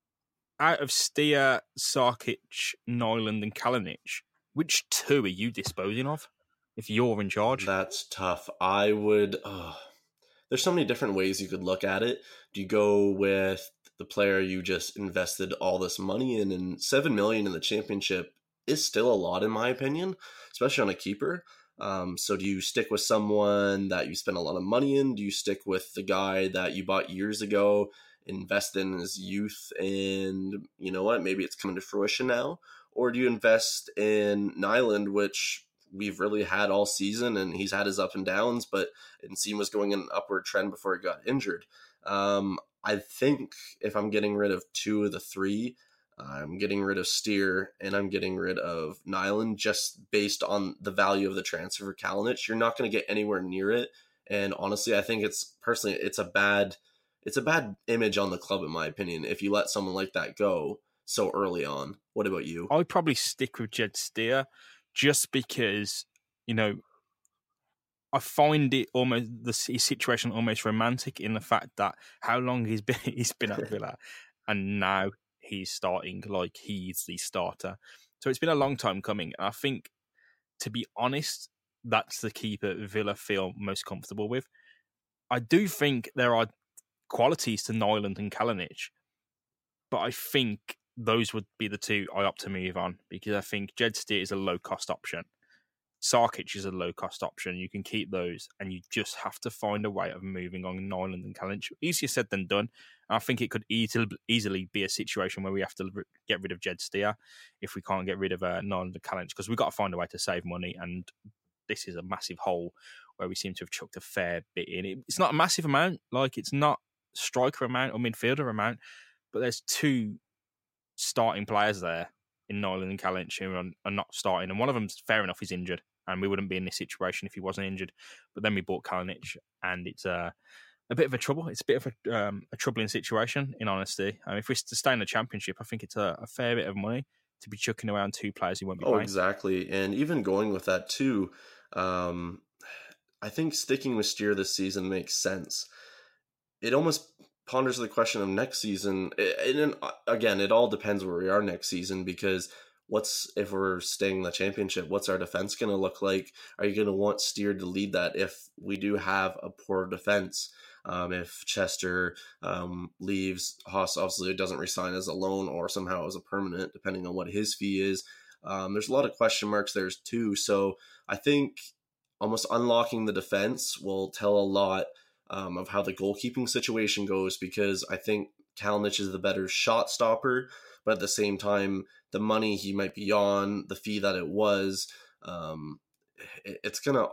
out of Steer, Sarkic, Neuland and Kalinic, which 2 are you disposing of if you're in charge? That's tough. I would... there's so many different ways you could look at it. Do you go with the player you just invested all this money in? And 7 million in the championship is still a lot, in my opinion, especially on a keeper. So do you stick with someone that you spent a lot of money in? Do you stick with the guy that you bought years ago, invest in his youth, and you know what, maybe it's coming to fruition now? Or do you invest in Nyland, which we've really had all season, and he's had his up and downs, but it seemed was going in an upward trend before he got injured? I think if I'm getting rid of 2 of the 3, I'm getting rid of Steer and I'm getting rid of Nyland, just based on the value of the transfer for Kalinic. You're not going to get anywhere near it. And honestly, I think it's a bad image on the club, in my opinion, if you let someone like that go so early on. What about you? I'd probably stick with Jed Steer just because, I find it his situation almost romantic in the fact that how long he's been at Villa, and now he's starting like he's the starter. So it's been a long time coming, and I think, to be honest, that's the keeper Villa feel most comfortable with. I do think there are qualities to Neuland and Kalinic, but I think those would be the 2 I opt to move on, because I think Jed Steer is a low-cost option. Sarkic is a low-cost option. You can keep those, and you just have to find a way of moving on Neuland and Kalinic. Easier said than done. And I think it could easily be a situation where we have to get rid of Jed Steer if we can't get rid of Neuland and Kalinic, because we've got to find a way to save money, and this is a massive hole where we seem to have chucked a fair bit in. It's not a massive amount, like it's not striker amount or midfielder amount, but there's 2 starting players there in Neuland and Kalinic who are not starting, and one of them's fair enough, he's injured, and we wouldn't be in this situation if he wasn't injured. But then we bought Kalinic, and it's a bit of a trouble. It's a bit of a troubling situation, in honesty. I mean, if we're to stay in the Championship, I think it's a fair bit of money to be chucking around 2 players who won't be playing. Exactly. And even going with that too, I think sticking with Steer this season makes sense. It almost ponders the question of next season. And again, it all depends where we are next season, because if we're staying in the Championship, what's our defense going to look like? Are you going to want Steer to lead that if we do have a poor defense? If Chester leaves, Haas obviously doesn't resign as a loan or somehow as a permanent, depending on what his fee is. There's a lot of question marks there too. So I think almost unlocking the defense will tell a lot of how the goalkeeping situation goes, because I think Kalinic is the better shot stopper, but at the same time, the money he might be on, the fee that it was, it's going to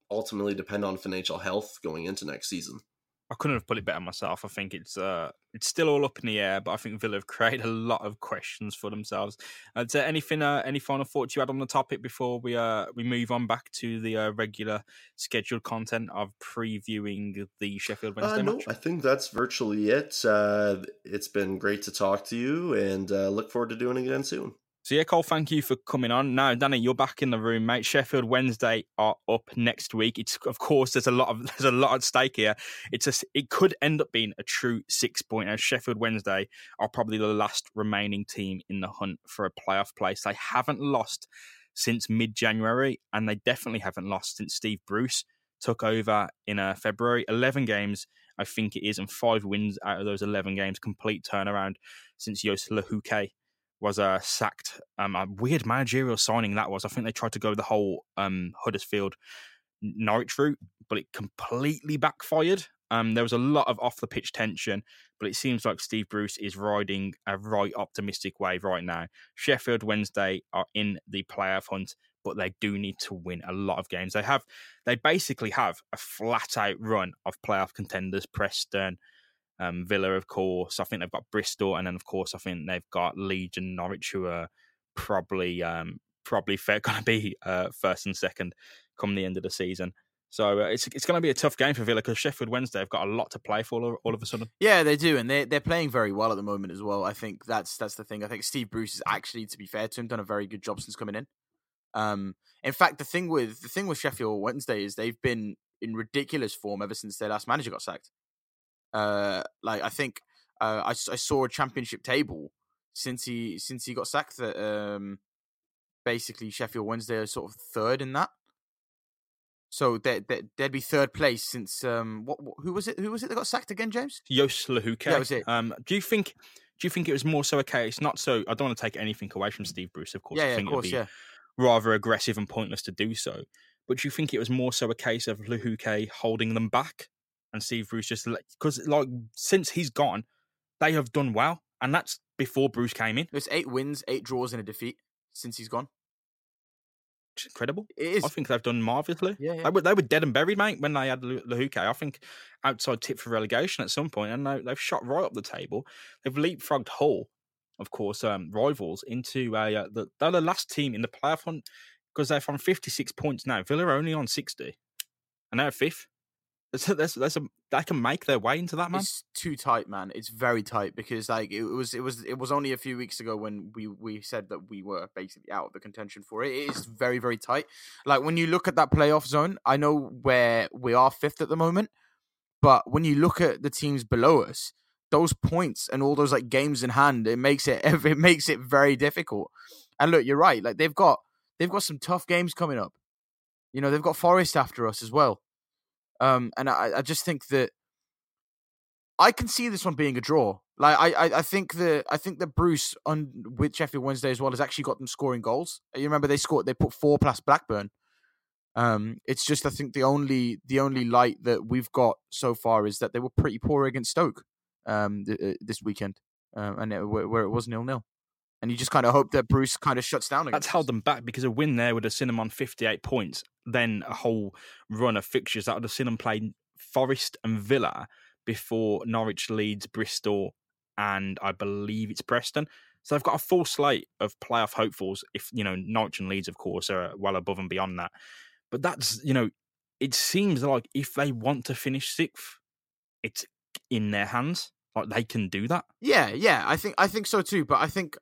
ultimately depend on financial health going into next season. I couldn't have put it better myself. I think it's still all up in the air, but I think Villa have created a lot of questions for themselves. Is there anything, any final thoughts you had on the topic before we move on back to the regular scheduled content of previewing the Sheffield Wednesday No, match? I think that's virtually it. It's been great to talk to you, and look forward to doing it again soon. So yeah, Cole, thank you for coming on. Now, Danny, you're back in the room, mate. Sheffield Wednesday are up next week. It's of course there's a lot at stake here. It could end up being a true 6 point. As Sheffield Wednesday are probably the last remaining team in the hunt for a playoff place. They haven't lost since mid-January, and they definitely haven't lost since Steve Bruce took over in February. 11 games, I think it is, and 5 wins out of those 11 games. Complete turnaround since Jos Luhukay was sacked. A weird managerial signing that was. I think they tried to go the whole Huddersfield Norwich route, but it completely backfired. There was a lot of off the pitch tension, but it seems like Steve Bruce is riding a right optimistic wave right now. Sheffield Wednesday are in the playoff hunt, but they do need to win a lot of games. They basically have a flat out run of playoff contenders. Preston, Villa, of course. I think they've got Bristol, and then of course I think they've got Leeds and Norwich, who are probably going to be first and second come the end of the season. So it's going to be a tough game for Villa because Sheffield Wednesday have got a lot to play for all of a sudden. Yeah, they do, and they're playing very well at the moment as well. I think that's the thing. I think Steve Bruce has actually, to be fair to him, done a very good job since coming in. In fact, the thing with Sheffield Wednesday is they've been in ridiculous form ever since their last manager got sacked. I think I saw a championship table since he got sacked that basically Sheffield Wednesday are sort of third in that. So they'd be third place since who was it that got sacked again, James? Jos Luhukay. That was it. Do you think it was more so a case? Not so. I don't want to take anything away from Steve Bruce, of course. Yeah, I think of course, it would be rather aggressive and pointless to do so. But do you think it was more so a case of Luhukay holding them back? And Steve Bruce just because since he's gone, they have done well, and that's before Bruce came in. There's 8 wins, 8 draws, and a defeat since he's gone. It's incredible. It is. I think they've done marvellously. Yeah. They were dead and buried, mate, when they had Luhukay. I think outside tip for relegation at some point, and they've shot right up the table. They've leapfrogged Hull, of course, rivals into they're the last team in the playoff hunt because they're from 56 points now. Villa are only on 60, and they're fifth. They can make their way into that, man. It's too tight, man. It's very tight because it was only a few weeks ago when we said that we were basically out of the contention for it. It is very, very tight. Like when you look at that playoff zone, I know where we are fifth at the moment, but when you look at the teams below us, those points and all those games in hand, it makes it very difficult. And look, you're right. Like they've got some tough games coming up. You know, they've got Forest after us as well. And I just think that I can see this one being a draw. Like I think that Bruce with Sheffield Wednesday as well has actually got them scoring goals. You remember they put 4 plus Blackburn. It's just I think the only light that we've got so far is that they were pretty poor against Stoke this weekend, and where it was 0-0. And you just kind of hope that Bruce kind of shuts down. That's held them back because a win there would have seen them on 58 points. Then a whole run of fixtures that would have seen them play Forest and Villa before Norwich, Leeds, Bristol, and I believe it's Preston. So they've got a full slate of playoff hopefuls. If Norwich and Leeds, of course, are well above and beyond that. But that's it seems like if they want to finish 6th, it's in their hands. Like they can do that. Yeah. I think so too. But I think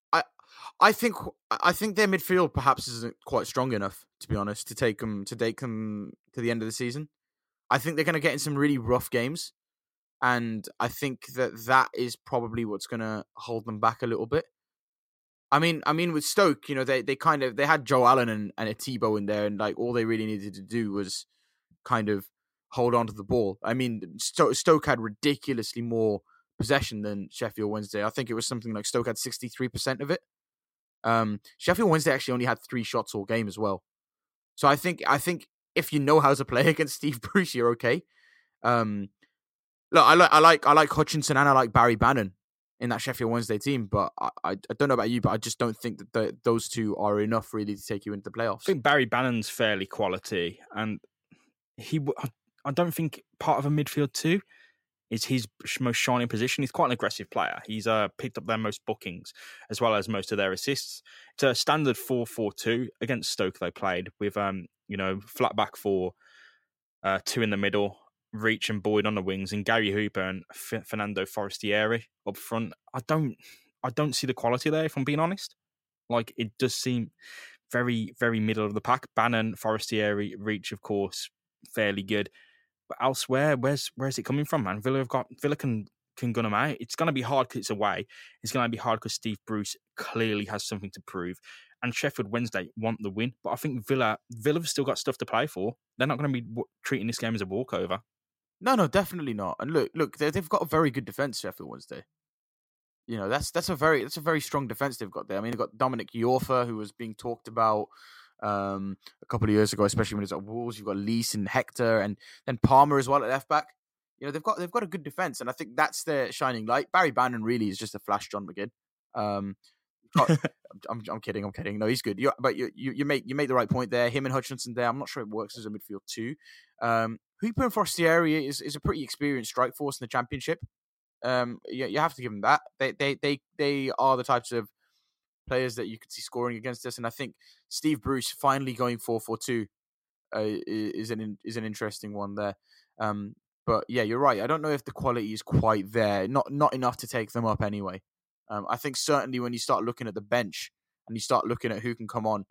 their midfield perhaps isn't quite strong enough, to be honest, to take them to the end of the season. I think they're going to get in some really rough games, and I think that is probably what's going to hold them back a little bit. I mean, with Stoke, they had Joe Allen and a Tebow in there, and all they really needed to do was kind of hold on to the ball. I mean, Stoke had ridiculously more possession than Sheffield Wednesday. I think it was something like Stoke had 63% of it. Sheffield Wednesday actually only had 3 shots all game as well. So I think if you know how to play against Steve Bruce, you're okay. Look, I like Hutchinson and I like Barry Bannon in that Sheffield Wednesday team, but I don't know about you, but I just don't think that those two are enough really to take you into the playoffs. I think Barry Bannon's fairly quality, and I don't think part of a midfield too is his most shining position. He's quite an aggressive player. He's picked up their most bookings as well as most of their assists. It's a standard 4-4-2 against Stoke they played with flat back four, two in the middle, Reach and Boyd on the wings, and Gary Hooper and Fernando Forestieri up front. I don't see the quality there, if I'm being honest. Like, it does seem very, very middle of the pack. Bannon, Forestieri, Reach, of course, fairly good. But elsewhere, where's it coming from, man? Villa can gun them out. It's going to be hard because it's away. It's going to be hard because Steve Bruce clearly has something to prove. And Sheffield Wednesday want the win. But I think Villa have still got stuff to play for. They're not going to be treating this game as a walkover. No, definitely not. And look, they've got a very good defense, Sheffield Wednesday. You know, that's a very strong defense they've got there. I mean, they've got Dominic Iorfa, who was being talked about a couple of years ago, especially when he was at Wolves. You've got Lees and Hector, and then Palmer as well at left back. You know, they've got a good defense, and I think that's their shining light. Barry Bannon really is just a flash John McGinn. I'm kidding. No, he's good. But you make the right point there. Him and Hutchinson there. I'm not sure it works as a midfield too. Hooper and Forestieri is a pretty experienced strike force in the Championship. You have to give them that. They are the types of players that you could see scoring against us, and I think Steve Bruce finally going 4-4-2 is an interesting one there. But yeah, you're right. I don't know if the quality is quite there. Not enough to take them up anyway. I think certainly when you start looking at the bench and you start looking at who can come on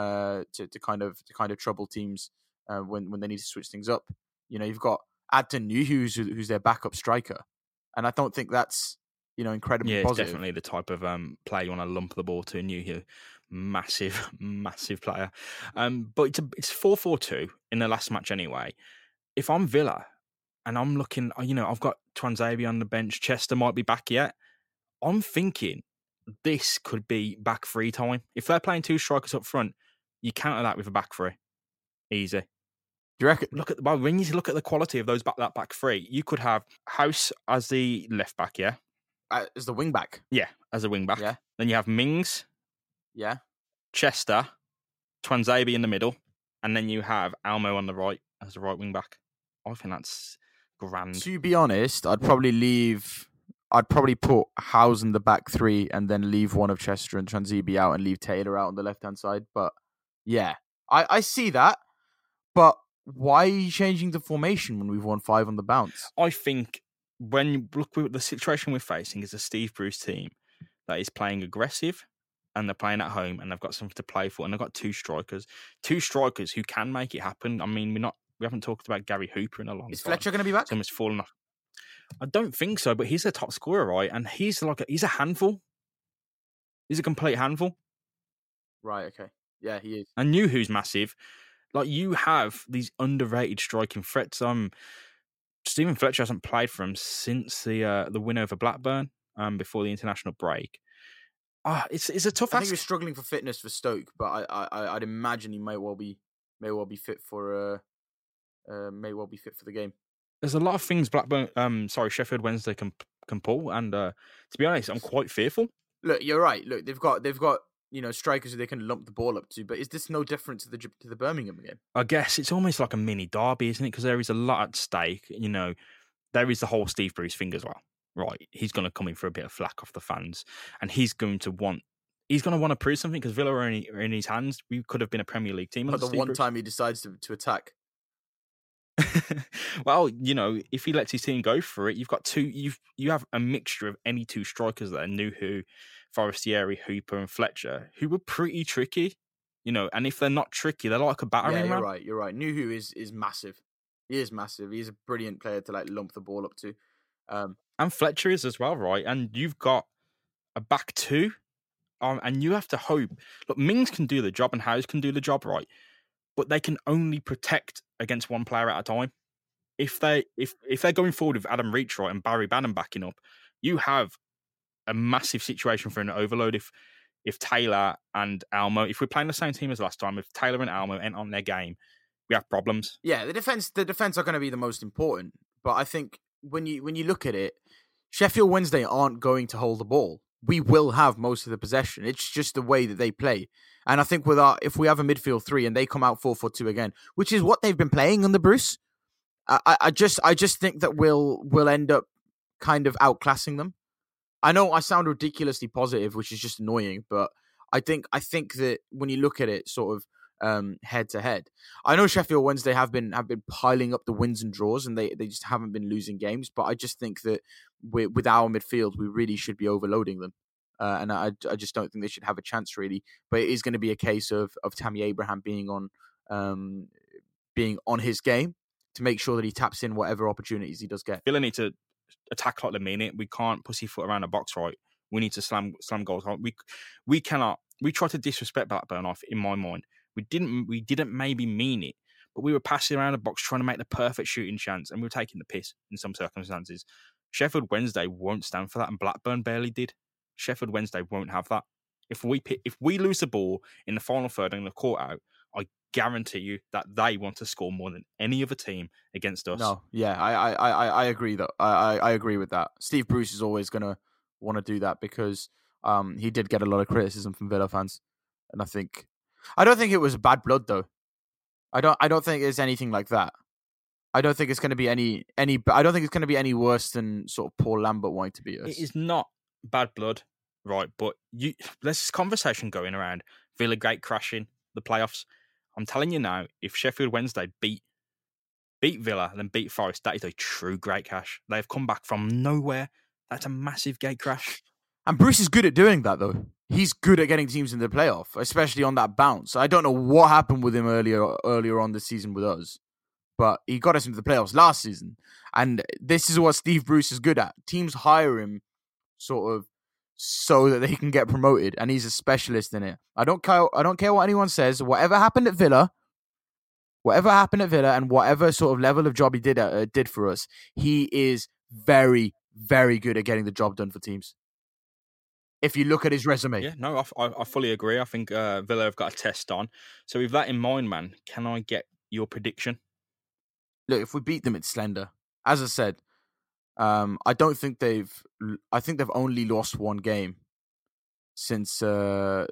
to kind of trouble teams when they need to switch things up. You know, you've got Adton Nuhu, who's their backup striker, and I don't think that's incredibly positive. It's definitely the type of player you want to lump the ball to. Nuhu, massive player. But it's 4-4-2 in the last match anyway. If I'm Villa and I'm looking, I've got Tuanzebe on the bench. Chester might be back yet. I'm thinking this could be back three time. If they're playing two strikers up front, you counter that with a back three. Easy. Do you reckon? When you look at the quality of that back three, you could have House as the left back, yeah? As the wing back? Yeah, as a wing back. Yeah. Then you have Mings. Yeah. Chester. Tuanzebe in the middle. And then you have Almo on the right as the right wing back. I think that's grand. To be honest, I'd probably put House in the back three and then leave one of Chester and Tuanzebe out and leave Taylor out on the left-hand side. But yeah, I see that. But why are you changing the formation when we've won 5 on the bounce? I think when you look at the situation we're facing is a Steve Bruce team that is playing aggressive and they're playing at home and they've got something to play for and they've got two strikers who can make it happen. I mean, we haven't talked about Gary Hooper in a long time. Is Fletcher going to be back? Someone's fallen off. I don't think so, but he's a top scorer, right? And he's a handful. He's a complete handful. Right, okay. Yeah, he is. And Nuhu's massive. Like, you have these underrated striking threats. Stephen Fletcher hasn't played for him since the win over Blackburn before the international break. It's a tough. I think he was struggling for fitness for Stoke, but I'd imagine he may well be fit for the game. There's a lot of things Sheffield Wednesday can pull, and to be honest, I'm quite fearful. Look, you're right. Look, they've got strikers who they can lump the ball up to, but is this no different to the Birmingham game? I guess it's almost like a mini derby, isn't it? Because there is a lot at stake. There is the whole Steve Bruce thing as well, right? He's going to come in for a bit of flack off the fans, and he's going to want to prove something because Villa are in his hands. We could have been a Premier League team. But the one time he decides to attack. Well, if he lets his team go for it, you've got two. You have a mixture of any two strikers there: Nuhu, Forestieri, Hooper, and Fletcher, who were pretty tricky. And if they're not tricky, they're like a battering ram. You're right. Nuhu is massive. He is massive. He's a brilliant player to lump the ball up to. And Fletcher is as well, right? And you've got a back two, and you have to hope. Look, Mings can do the job, and House can do the job, right? But they can only protect against one player at a time. If they're going forward with Adam Reach, right, and Barry Bannon backing up, you have a massive situation for an overload. If Taylor and Almo, if we're playing the same team as last time, if Taylor and Almo ain't on their game, we have problems. Yeah, the defense are going to be the most important. But I think when you look at it, Sheffield Wednesday aren't going to hold the ball. we will have most of the possession. It's just the way that they play. And I think if we have a midfield three and they come out 4-4-2 again, which is what they've been playing under Bruce, I just think that we'll end up kind of outclassing them. I know I sound ridiculously positive, which is just annoying, but I think that when you look at it sort of head to head, I know Sheffield Wednesday have been piling up the wins and draws, and they just haven't been losing games. But I just think that with our midfield, we really should be overloading them, and I just don't think they should have a chance really. But it is going to be a case of Tammy Abraham being on his game to make sure that he taps in whatever opportunities he does get. Villa need to attack like the minute. We can't pussyfoot around the box, right? We need to slam goals. We cannot. We try to disrespect Blackburn off. In my mind, we didn't maybe mean it, but we were passing around the box trying to make the perfect shooting chance, and we were taking the piss in some circumstances. Sheffield Wednesday won't stand for that, and Blackburn barely did. Sheffield Wednesday won't have that. If we lose the ball in the final third and the caught out, I guarantee you that they want to score more than any other team against us. No, yeah, I agree that I agree with that. Steve Bruce is always gonna want to do that because he did get a lot of criticism from Villa fans, and I don't think it was bad blood though. I don't think it's anything like that. I don't think it's going to be any. I don't think it's going to be any worse than sort of Paul Lambert wanting to beat us. It is not bad blood, right? But there's this conversation going around Villa gate crashing the playoffs. I'm telling you now, if Sheffield Wednesday beat Villa and then beat Forest, that is a true great crash. They have come back from nowhere. That's a massive gate crash. And Bruce is good at doing that, though. He's good at getting teams in the playoff, especially on that bounce. I don't know what happened with him earlier on this season with us, but he got us into the playoffs last season. And this is what Steve Bruce is good at. Teams hire him sort of so that they can get promoted, and he's a specialist in it. I don't care what anyone says. Whatever happened at Villa, and whatever sort of level of job he did for us, he is very, very good at getting the job done for teams. If you look at his resume. Yeah, no, I fully agree. I think Villa have got a test on. So with that in mind, man, can I get your prediction? Look, if we beat them, it's slender. As I said, I think they've only lost one game since their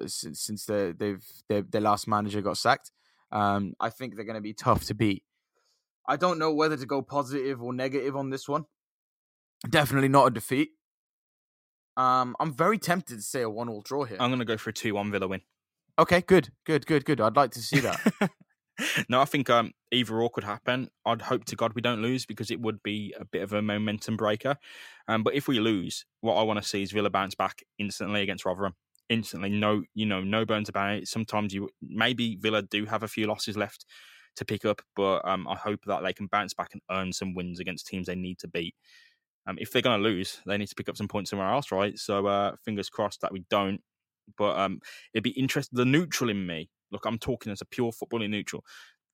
last manager got sacked. I think they're going to be tough to beat. I don't know whether to go positive or negative on this one. Definitely not a defeat. I'm very tempted to say a 1-1 draw here. I'm going to go for a 2-1 Villa win. Okay, good. I'd like to see that. No, I think either or could happen. I'd hope to God we don't lose because it would be a bit of a momentum breaker. But if we lose, what I want to see is Villa bounce back instantly against Rotherham. Instantly, no bones about it. Sometimes maybe Villa do have a few losses left to pick up, but I hope that they can bounce back and earn some wins against teams they need to beat. If they're going to lose, they need to pick up some points somewhere else, right? So fingers crossed that we don't. But it'd be interesting. The neutral in me, look, I'm talking as a pure footballing neutral.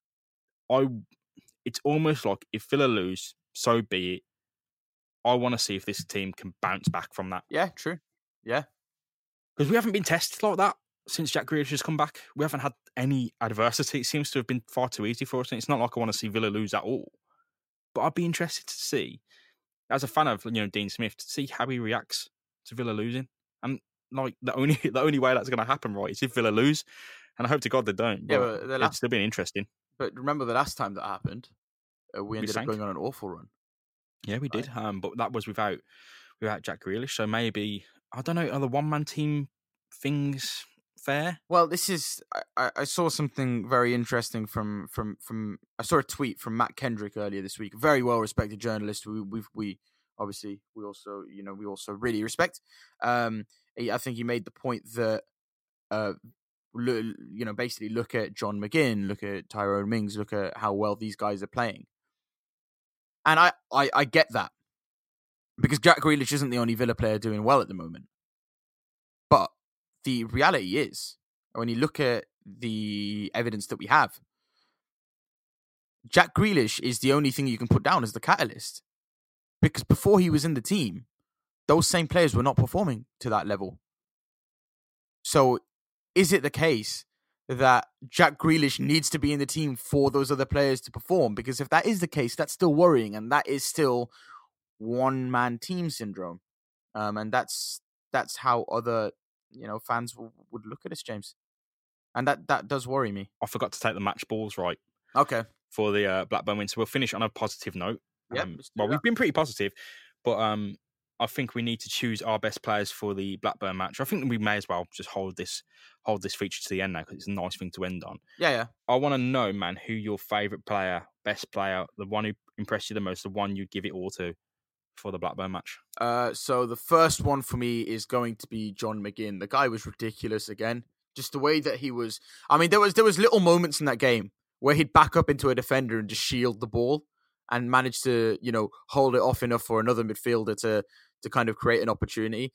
It's almost like if Villa lose, so be it. I want to see if this team can bounce back from that. Yeah, true. Yeah. Because we haven't been tested like that since Jack Grealish has come back. We haven't had any adversity. It seems to have been far too easy for us. And it's not like I want to see Villa lose at all. But I'd be interested to see, as a fan of Dean Smith, to see how he reacts to Villa losing. And like the only way that's going to happen, right, is if Villa lose. And I hope to God they don't. But yeah, it's still been interesting. But remember the last time that happened, we ended up going on an awful run. Yeah, we did. But that was without Jack Grealish. So maybe, I don't know, are the one-man team things fair? Well, this is. I saw something very interesting from. I saw a tweet from Matt Kendrick earlier this week. Very well respected journalist. We obviously we also really respect. I think he made the point that basically look at John McGinn, look at Tyrone Mings, look at how well these guys are playing. And I get that. Because Jack Grealish isn't the only Villa player doing well at the moment. But the reality is, when you look at the evidence that we have, Jack Grealish is the only thing you can put down as the catalyst. Because before he was in the team, those same players were not performing to that level. So, is it the case that Jack Grealish needs to be in the team for those other players to perform? Because if that is the case, that's still worrying, and that is still one-man team syndrome. And that's that's how other fans would look at us, James, and that does worry me. I forgot to take the match balls right Okay. for the Blackburn win, so we'll finish on a positive note. Yep. Well, we've been pretty positive, but I think we need to choose our best players for the Blackburn match. I think we may as well just hold this feature to the end now because it's a nice thing to end on. Yeah. I want to know, man, who your favourite player, best player, the one who impressed you the most, the one you give it all to for the Blackburn match. So the first one for me is going to be John McGinn. The guy was ridiculous again. Just the way that he was. I mean, there was little moments in that game where he'd back up into a defender and just shield the ball and manage to, hold it off enough for another midfielder to kind of create an opportunity.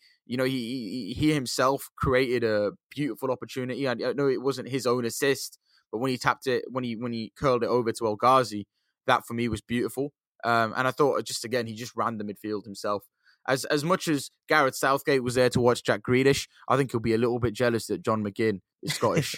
He himself created a beautiful opportunity. I know it wasn't his own assist, but when he tapped it, when he curled it over to El Ghazi, that for me was beautiful. And I thought, he just ran the midfield himself. As much as Gareth Southgate was there to watch Jack Grealish, I think he'll be a little bit jealous that John McGinn is Scottish.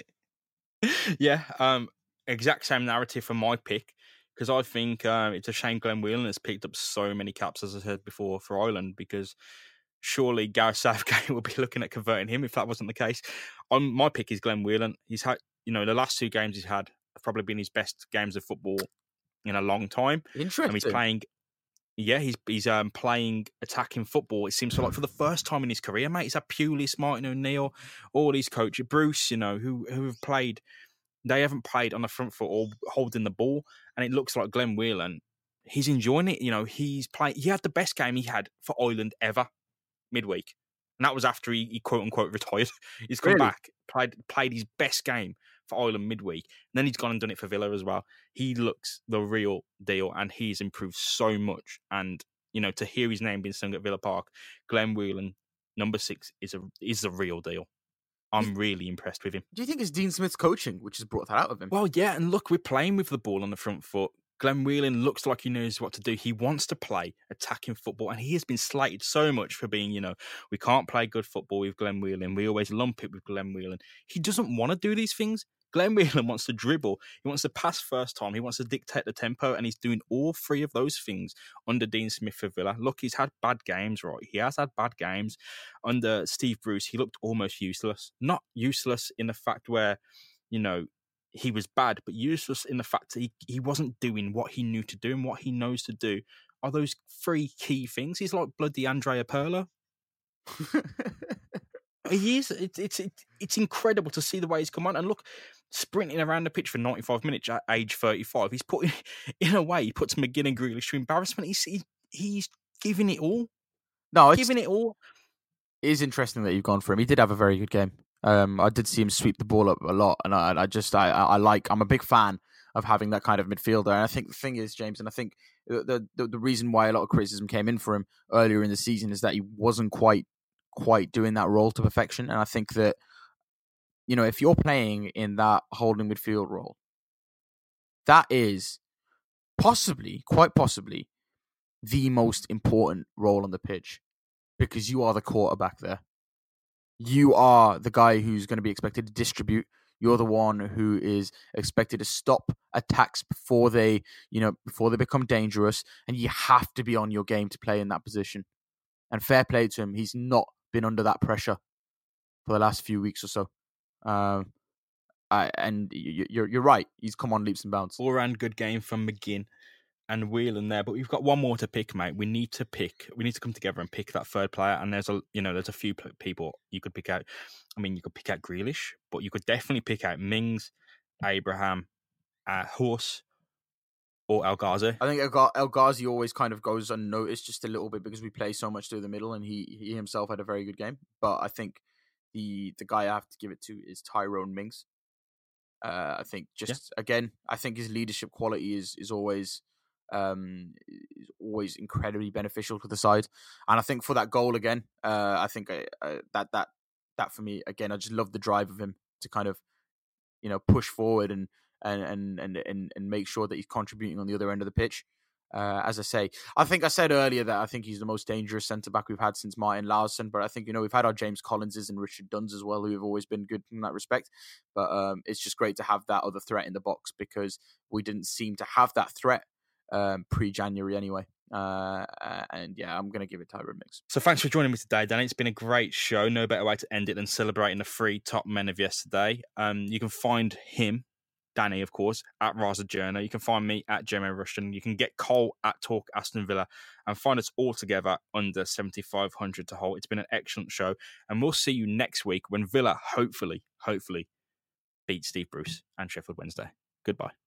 Yeah, exact same narrative for my pick, because I think it's a shame Glenn Whelan has picked up so many caps, as I said before, for Ireland, because surely Gareth Southgate will be looking at converting him if that wasn't the case. My pick is Glenn Whelan. He's had, the last 2 games he's had have probably been his best games of football in a long time. Interesting. And he's playing. Yeah, he's playing attacking football. It seems like for the first time in his career, mate. He's had Pulis, Martin O'Neill, all these coaches, Bruce, who have played. They haven't played on the front foot or holding the ball, and it looks like Glenn Whelan. He's enjoying it. He's playing. He had the best game he had for Ireland ever midweek, and that was after he quote unquote retired. He's come back, played his best game for Ireland midweek, and then he's gone and done it for Villa as well. He looks the real deal, and he's improved so much. And to hear his name being sung at Villa Park, Glenn Whelan, number 6, is the real deal. I'm really impressed with him. Do you think it's Dean Smith's coaching which has brought that out of him? Well, yeah, and look, we're playing with the ball on the front foot. Glenn Whelan looks like he knows what to do. He wants to play attacking football, and he has been slated so much for being, we can't play good football with Glenn Whelan. We always lump it with Glenn Whelan. He doesn't want to do these things. Glenn Whelan wants to dribble. He wants to pass first time. He wants to dictate the tempo, and he's doing all 3 of those things under Dean Smith for Villa. Look, he's had bad games, right? He has had bad games. Under Steve Bruce, he looked almost useless. Not useless in the fact where, he was bad, but useless in the fact that he wasn't doing what he knew to do, and what he knows to do are those 3 key things. He's like bloody Andrea Pirlo. He is. It's incredible to see the way he's come on. And look, sprinting around the pitch for 95 minutes at age 35, he's putting, in a way, he puts McGinn and Grealish to embarrassment. He's giving it all. No, giving it all. It is interesting that you've gone for him. He did have a very good game. I did see him sweep the ball up a lot, and I'm a big fan of having that kind of midfielder. And I think the thing is, James, and I think the reason why a lot of criticism came in for him earlier in the season is that he wasn't quite doing that role to perfection. And I think that, if you're playing in that holding midfield role, that is quite possibly, the most important role on the pitch, because you are the quarterback there. You are the guy who's going to be expected to distribute. You're the one who is expected to stop attacks before they become dangerous, and you have to be on your game to play in that position. And fair play to him, he's not been under that pressure for the last few weeks or so. And you're right, he's come on leaps and bounds. All around good game from McGinn and Whelan there, but we've got one more to pick, mate. We need to come together and pick that third player. And there's a few people you could pick out. I mean, you could pick out Grealish, but you could definitely pick out Mings, Abraham, Horse, or El Ghazi. I think El Ghazi always kind of goes unnoticed just a little bit because we play so much through the middle, and he himself had a very good game. But I think the guy I have to give it to is Tyrone Mings. I think again, I think his leadership quality is always incredibly beneficial to the side. And I think for that goal again, I think that for me again, I just love the drive of him to kind of push forward and make sure that he's contributing on the other end of the pitch. As I say, I think I said earlier that I think he's the most dangerous centre-back we've had since Martin Laursen, but I think, we've had our James Collinses and Richard Dunns as well, who have always been good in that respect. But it's just great to have that other threat in the box, because we didn't seem to have that threat pre-January anyway. And yeah, I'm going to give it Tyrone Mings. So thanks for joining me today, Danny. It's been a great show. No better way to end it than celebrating the 3 top men of yesterday. You can find him, Danny, of course, at Raza Journo. You can find me at Jeremy Rushton. You can get Cole at Talk Aston Villa and find us all together under 7,500 to hold. It's been an excellent show. And we'll see you next week when Villa hopefully beat Steve Bruce and Sheffield Wednesday. Goodbye.